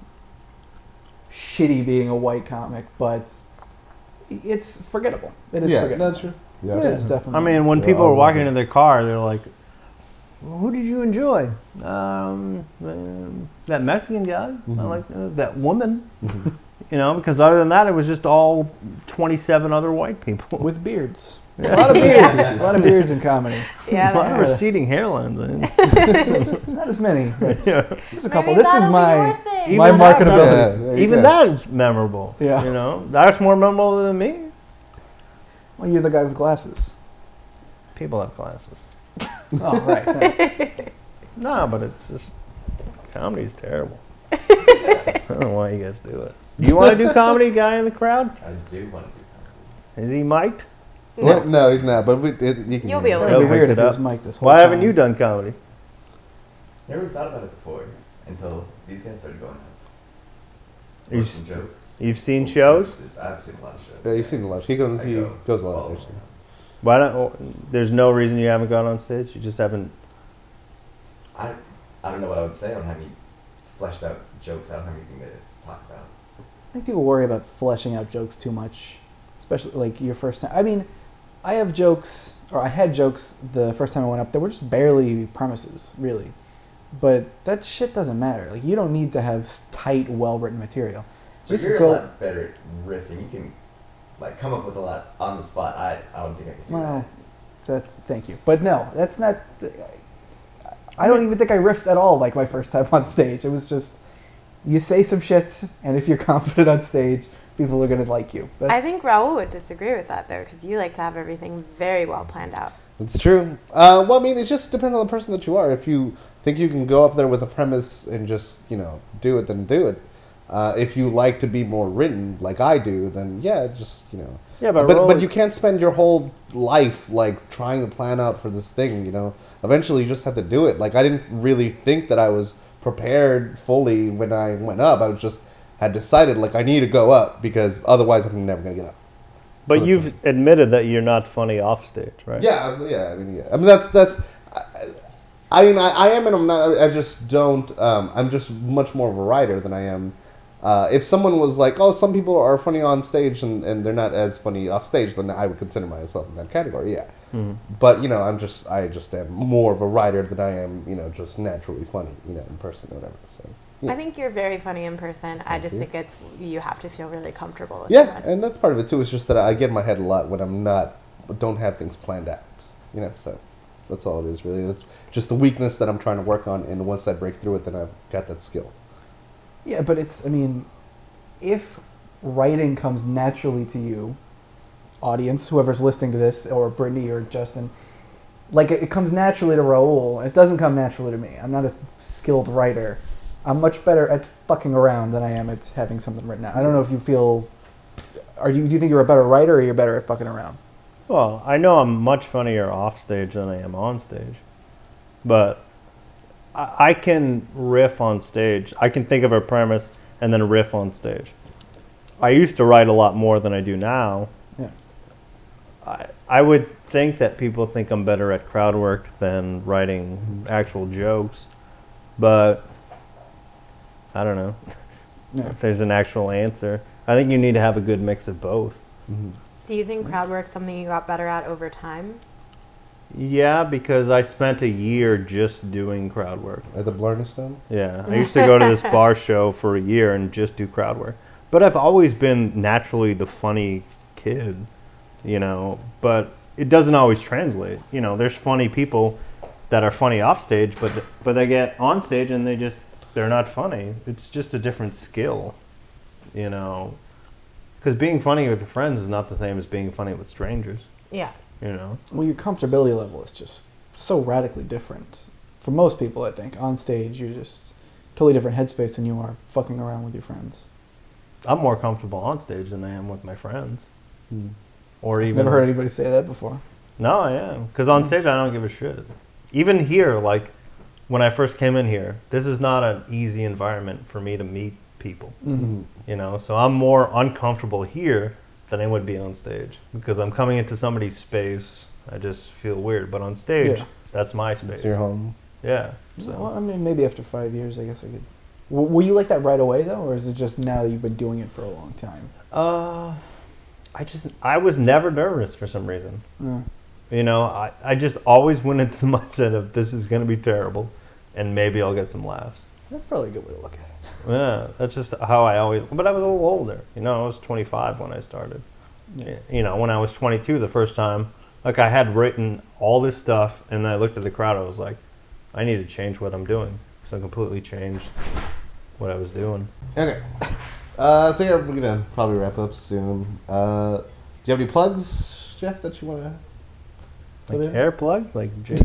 shitty being a white comic, but it's forgettable. It is yeah, forgettable. that's true. Yeah, Yeah. It's definitely. I mean, when They're people all are walking lovely. in their car, they're like, well, "Who did you enjoy? Um, um, that Mexican guy. I Mhm. like uh, that woman. Mhm. You know, because other than that, it was just all twenty-seven other white people with beards. Yeah. A lot of beards. A lot of beards in comedy. Yeah. a lot of that- receding hairlines. I mean. Not as many, but Yeah. there's a couple. Maybe This is that'll be my your thing. my Even that, marketability. Yeah, there you Even go. that is memorable. Yeah. You know, that's more memorable than me. Well, you're the guy with glasses. People have glasses. Oh, right. right. No, but it's just comedy's terrible. I don't know why you guys do it. Do you want to do comedy, guy in the crowd? I do want to do comedy. Is he mic'd? Well, no, he's not. But we, it, you can. You'll be able That to. would He'll be weird pick if it it was up. Mike this whole Why time. haven't you done comedy? Never really thought about it before until these guys started going. You've, Wrote some jokes. you've seen shows? I've seen a lot of shows. Yeah, he's seen a lot. He goes. I He go goes a lot. all the Actually. time. Why don't? There's no reason you haven't gone on stage. You just haven't. I I don't know what I would say. I don't have any fleshed out jokes. I don't have anything to talk about. I think people worry about fleshing out jokes too much, especially like your first time. I mean, I have jokes, or I had jokes the first time I went up that were just barely premises, really. But that shit doesn't matter. Like, you don't need to have s- tight, well-written material. So Just you're go. a lot better at riffing. You can like come up with a lot on the spot. I I don't think I could do Well, that's thank you, but no, that's not. I don't even think I riffed at all. Like my first time on stage, it was just you say some shit, and if you're confident on stage, people are gonna like you. That's, I think Raul would disagree with that though, because you like to have everything very well planned out. That's true. Uh, well, I mean, it just depends on the person that you are. If you think you can go up there with a premise and just, you know, do it, then do it. Uh, if you like to be more written, like I do, then yeah, just, you know. Yeah, but But, roll- but you can't spend your whole life, like, trying to plan out for this thing, you know. Eventually, you just have to do it. Like, I didn't really think that I was prepared fully when I went up. I was just had decided, like, I need to go up because otherwise I'm never going to get up. But So you've it's admitted that you're not funny off stage, right? Yeah, I- yeah. I mean, yeah. I mean, that's that's. I, I mean, I, I am, and I'm not. I just don't. Um, I'm just much more of a writer than I am. Uh, if someone was like, "Oh, some people are funny on stage and, and they're not as funny off stage," then I would consider myself in that category. Yeah. Mhm. But you know, I'm just. I just am more of a writer than I am. You know, just naturally funny. You know, in person or whatever. So. Yeah. I think you're very funny in person. I Thank just you. think it's you have to feel really comfortable with Yeah, someone. and that's part of it too. It's just that I get in my head a lot when I'm not, don't have things planned out. You know, so that's all it is really. That's just the weakness that I'm trying to work on, and once I break through it, then I've got that skill. Yeah, but it's. I mean, if writing comes naturally to you, audience, whoever's listening to this, or Brittany or Justin, like it, it comes naturally to Raul. It doesn't come naturally to me. I'm not a skilled writer. I'm much better at fucking around than I am at having something written out. I don't know if you feel. Are you? Do you think you're a better writer, or you're better at fucking around? Well, I know I'm much funnier off stage than I am on stage, but I, I can riff on stage. I can think of a premise and then riff on stage. I used to write a lot more than I do now. Yeah. I I would think that people think I'm better at crowd work than writing actual jokes, but I don't know Yeah. if there's an actual answer. I think you need to have a good mix of both. Mhm. Do you think crowd work's something you got better at over time? Yeah, because I spent a year just doing crowd work. At the Blarneystone? Yeah, I used to go to this bar show for a year and just do crowd work. But I've always been naturally the funny kid, you know, but it doesn't always translate. You know, there's funny people that are funny off stage, but th- but they get on stage and they just, they're not funny. It's just a different skill, you know. Because being funny with your friends is not the same as being funny with strangers, Yeah. you know. Well, your comfortability level is just so radically different. For most people, I think, on stage, you're just totally different headspace than you are fucking around with your friends. I'm more comfortable on stage than I am with my friends. Mm. Or I've even never heard anybody say that before. No, I am. Because on stage, I don't give a shit. Even here, like, when I first came in here, this is not an easy environment for me to meet people, Mm-hmm. you know? So I'm more uncomfortable here than I would be on stage. Because I'm coming into somebody's space, I just feel weird. But on stage, Yeah. that's my space. It's your home. Yeah. So. Well, I mean, maybe after five years, I guess I could. W- were you like that right away, though? Or is it just now that you've been doing it for a long time? Uh, I just, I was never nervous for some reason. Uh, You know, I, I just always went into the mindset of this is going to be terrible and maybe I'll get some laughs. that's probably a good way to look at it. Yeah, that's just how I always, but I was a little older. You know, I was twenty-five when I started. Yeah. You know, when I was twenty-two the first time, like I had written all this stuff and I looked at the crowd, I was like, I need to change what I'm doing. So I completely changed what I was doing. Okay. Uh, so yeah, we're gonna probably wrap up soon. Uh, do you have any plugs, Jeff, that you want to? Like hair plugs, like Jake.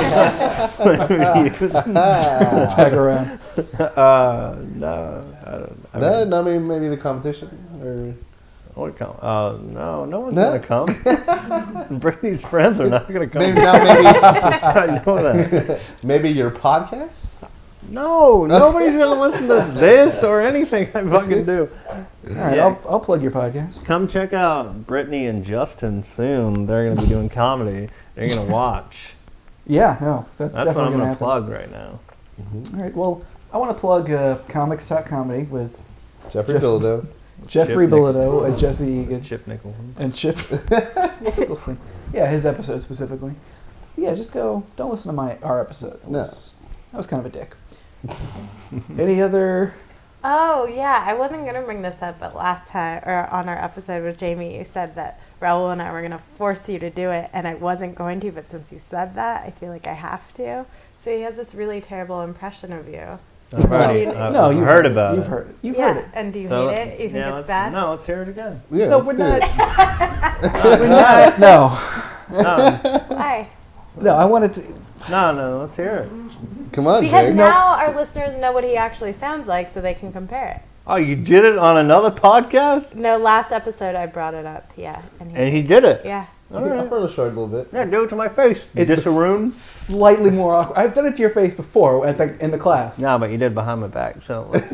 Tag around. uh, no, I don't. I No, mean, no, maybe maybe the competition or. I would come. Uh, no, no one's No? gonna come. Brittany's friends are not gonna come. Maybe not. Maybe I know that. maybe your podcast. No, nobody's gonna listen to this or anything I fucking do. All right, Yeah. I'll, I'll plug your podcast. Come check out Brittany and Justin soon. They're gonna be doing comedy. They're gonna watch. Yeah, no, that's, That's what definitely I'm gonna gonna happen. plug right now. All right, well, I want to plug uh, Comics Talk Comedy with Jeffrey Jeff- Bilodeau. Jeffrey Chip Nick- Bilodeau and Jesse Egan Chip Nicholson. and Chip Nicholson. Yeah, his episode specifically. Yeah, just go. Don't listen to my our episode. It No. was, That was kind of a dick. Any other? Oh yeah, I wasn't gonna bring this up, but last time or on our episode with Jamie, you said that Raul and I were gonna force you to do it, and I wasn't going to, but since you said that, I feel like I have to. So he has this really terrible impression of you. I've already, No, I've no, you've heard about You've it. heard it. You've yeah, heard it. and do you So hate let's- it? You think yeah, it's let's- bad? No, let's hear it again. Yeah, No, let's we're do not. it. We're not. No, No, Why? no. I wanted to. no, no, let's hear it. Come on, Because Jake. now our listeners know what he actually sounds like, so they can compare it. Oh, you did it on another podcast? No, last episode I brought it up. Yeah, and he, And he did it? yeah. All I'll right. probably show it a little bit. Yeah, do it to my face. It's Disharoon? slightly more awkward. I've done it to your face before at the in the class. No, but you did behind my back, so let's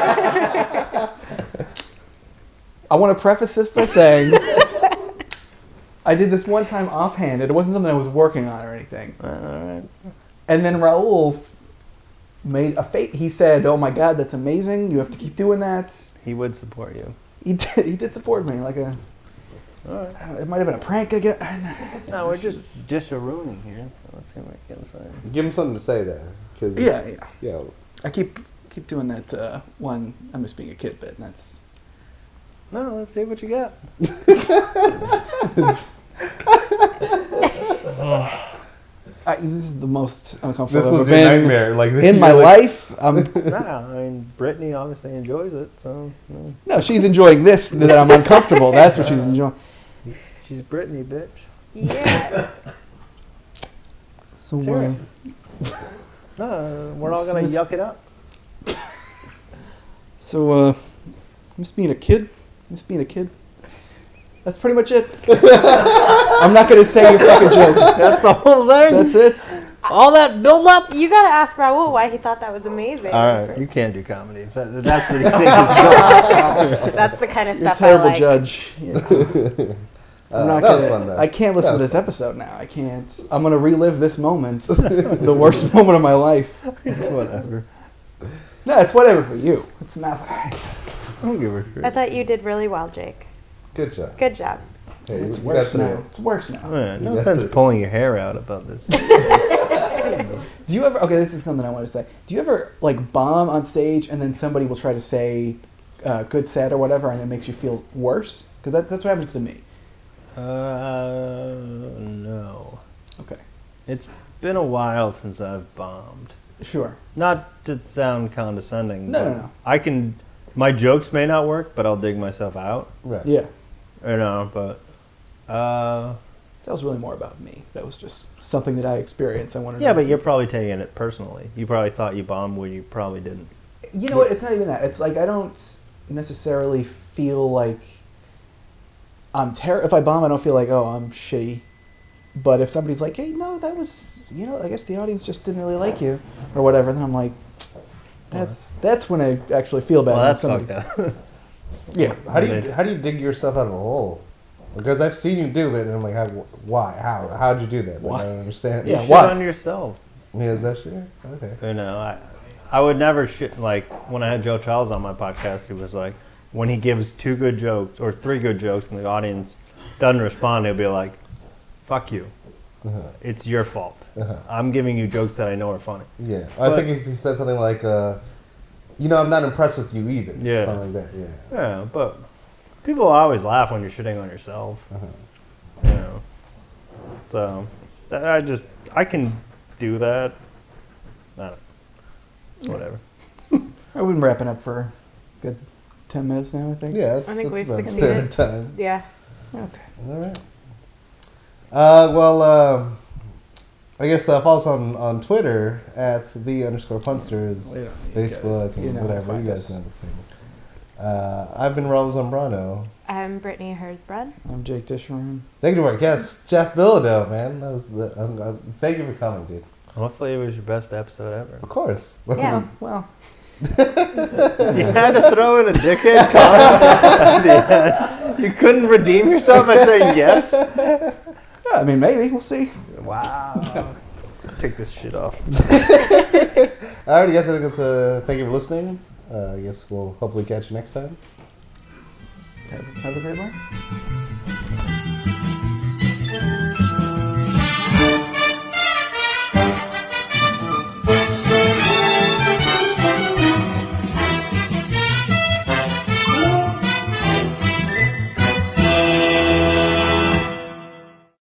I want to preface this by saying I did this one time offhand. It wasn't something I was working on or anything. all right. And then Raul f- made a face. He said, "Oh my God, that's amazing! You have to keep doing that." He would support you. He did. He did support me, like a. All right. I don't know, it might have been a prank again. No, we're This just disharooning here. So let's see what we can say. Give him something to say there. 'cause, Yeah, yeah. you know, I keep keep doing that uh, one. I'm just being a kid bit, and that's. No, let's see what you got. I, this is the most this uncomfortable I've was ever your been nightmare. Like in my you're like- life. Um, No, I mean, Brittany obviously enjoys it, so no. no, she's enjoying this. That I'm uncomfortable. That's what she's enjoying. She's Brittany, bitch. Yeah. So Let's hear uh, it. No, we're all gonna Miss- yuck it up. So, uh, miss being a kid. Miss being a kid. That's pretty much it. I'm not gonna say your fucking joke. That's the whole thing. That's it. All that build up. You gotta ask Raul why he thought that was amazing. All right, you can't do comedy. If that- That's what you think is good. That's the kind of You're a stuff terrible I like. judge. Yeah. Uh, I'm not that was gonna, fun, though. I can't That listen to was this fun. episode now. I can't. I'm gonna relive this moment, the worst moment of my life. It's whatever. No, it's whatever for you. It's not. I don't give a shit. I thought you did really well, Jake. Good job. Good job. Hey, It's you worse got now. through It's worse now. Man, You no got sense through. pulling your hair out about this. Do you ever? Okay, this is something I want to say. Do you ever like bomb on stage and then somebody will try to say uh, good set or whatever, and it makes you feel worse? Because that, that's what happens to me. Uh, no. Okay, It's been a while since I've bombed. sure. Not to sound condescending. No, but no, no. I can. My jokes may not work, but I'll dig myself out. Right. Yeah, You know, but uh, that was really more about me. That was just something that I experienced. I wanted. yeah, to but you're probably taking it personally. You probably thought you bombed when you probably didn't. You know what? It's not even that. It's like I don't necessarily feel like I'm ter- If I bomb, I don't feel like, oh, I'm shitty. But if somebody's like, hey, no, that was, you know, I guess the audience just didn't really like you or whatever, then I'm like, that's that's when I actually feel bad. Well, when that's somebody- fucked up. Yeah. How do you how do you dig yourself out of a hole? Because I've seen you do it, and I'm like, how, why? How? How'd you do that? Like, Why? I don't understand. Yeah, Shit why? on yourself. Yeah, is that shit? Okay. You know, I, I would never shit, like, when I had Joe Charles on my podcast, he was like, when he gives two good jokes, or three good jokes, and the audience doesn't respond, he'll be like, fuck you. Uh-huh. It's your fault. Uh-huh. I'm giving you jokes that I know are funny. Yeah, I But- think he, he said something like, uh, you know, I'm not impressed with you either. Yeah. Something like that. Yeah. Yeah, but people always laugh when you're shitting on yourself. Uh-huh. You know. So, th- I just, I can do that. I don't, whatever. I've been wrapping up for a good ten minutes now, I think. Yeah, that's, I think that's we've about succeeded. standard time. Yeah. Okay. All right. Uh, well, um, I guess uh, follow us on, on Twitter at the underscore punsters, We don't need Facebook, You and know how to whatever. You find guys us. know the thing. Uh, I've been Raul Zambrano. I'm Brittany Hersbrun. I'm Jake Disharum. Thank you to our guest, Jeff Bilodeau, man. That was the, um, uh, thank you for coming, dude. Hopefully it was your best episode ever. Of course. Yeah. Well, You had to throw in a dickhead comment at the end. You couldn't redeem yourself by saying yes? yeah, I mean, maybe. We'll see. Wow. Take this shit off. All right, I guess I think it's a thank you for listening. Uh, I guess we'll hopefully catch you next time. Have, have a great life.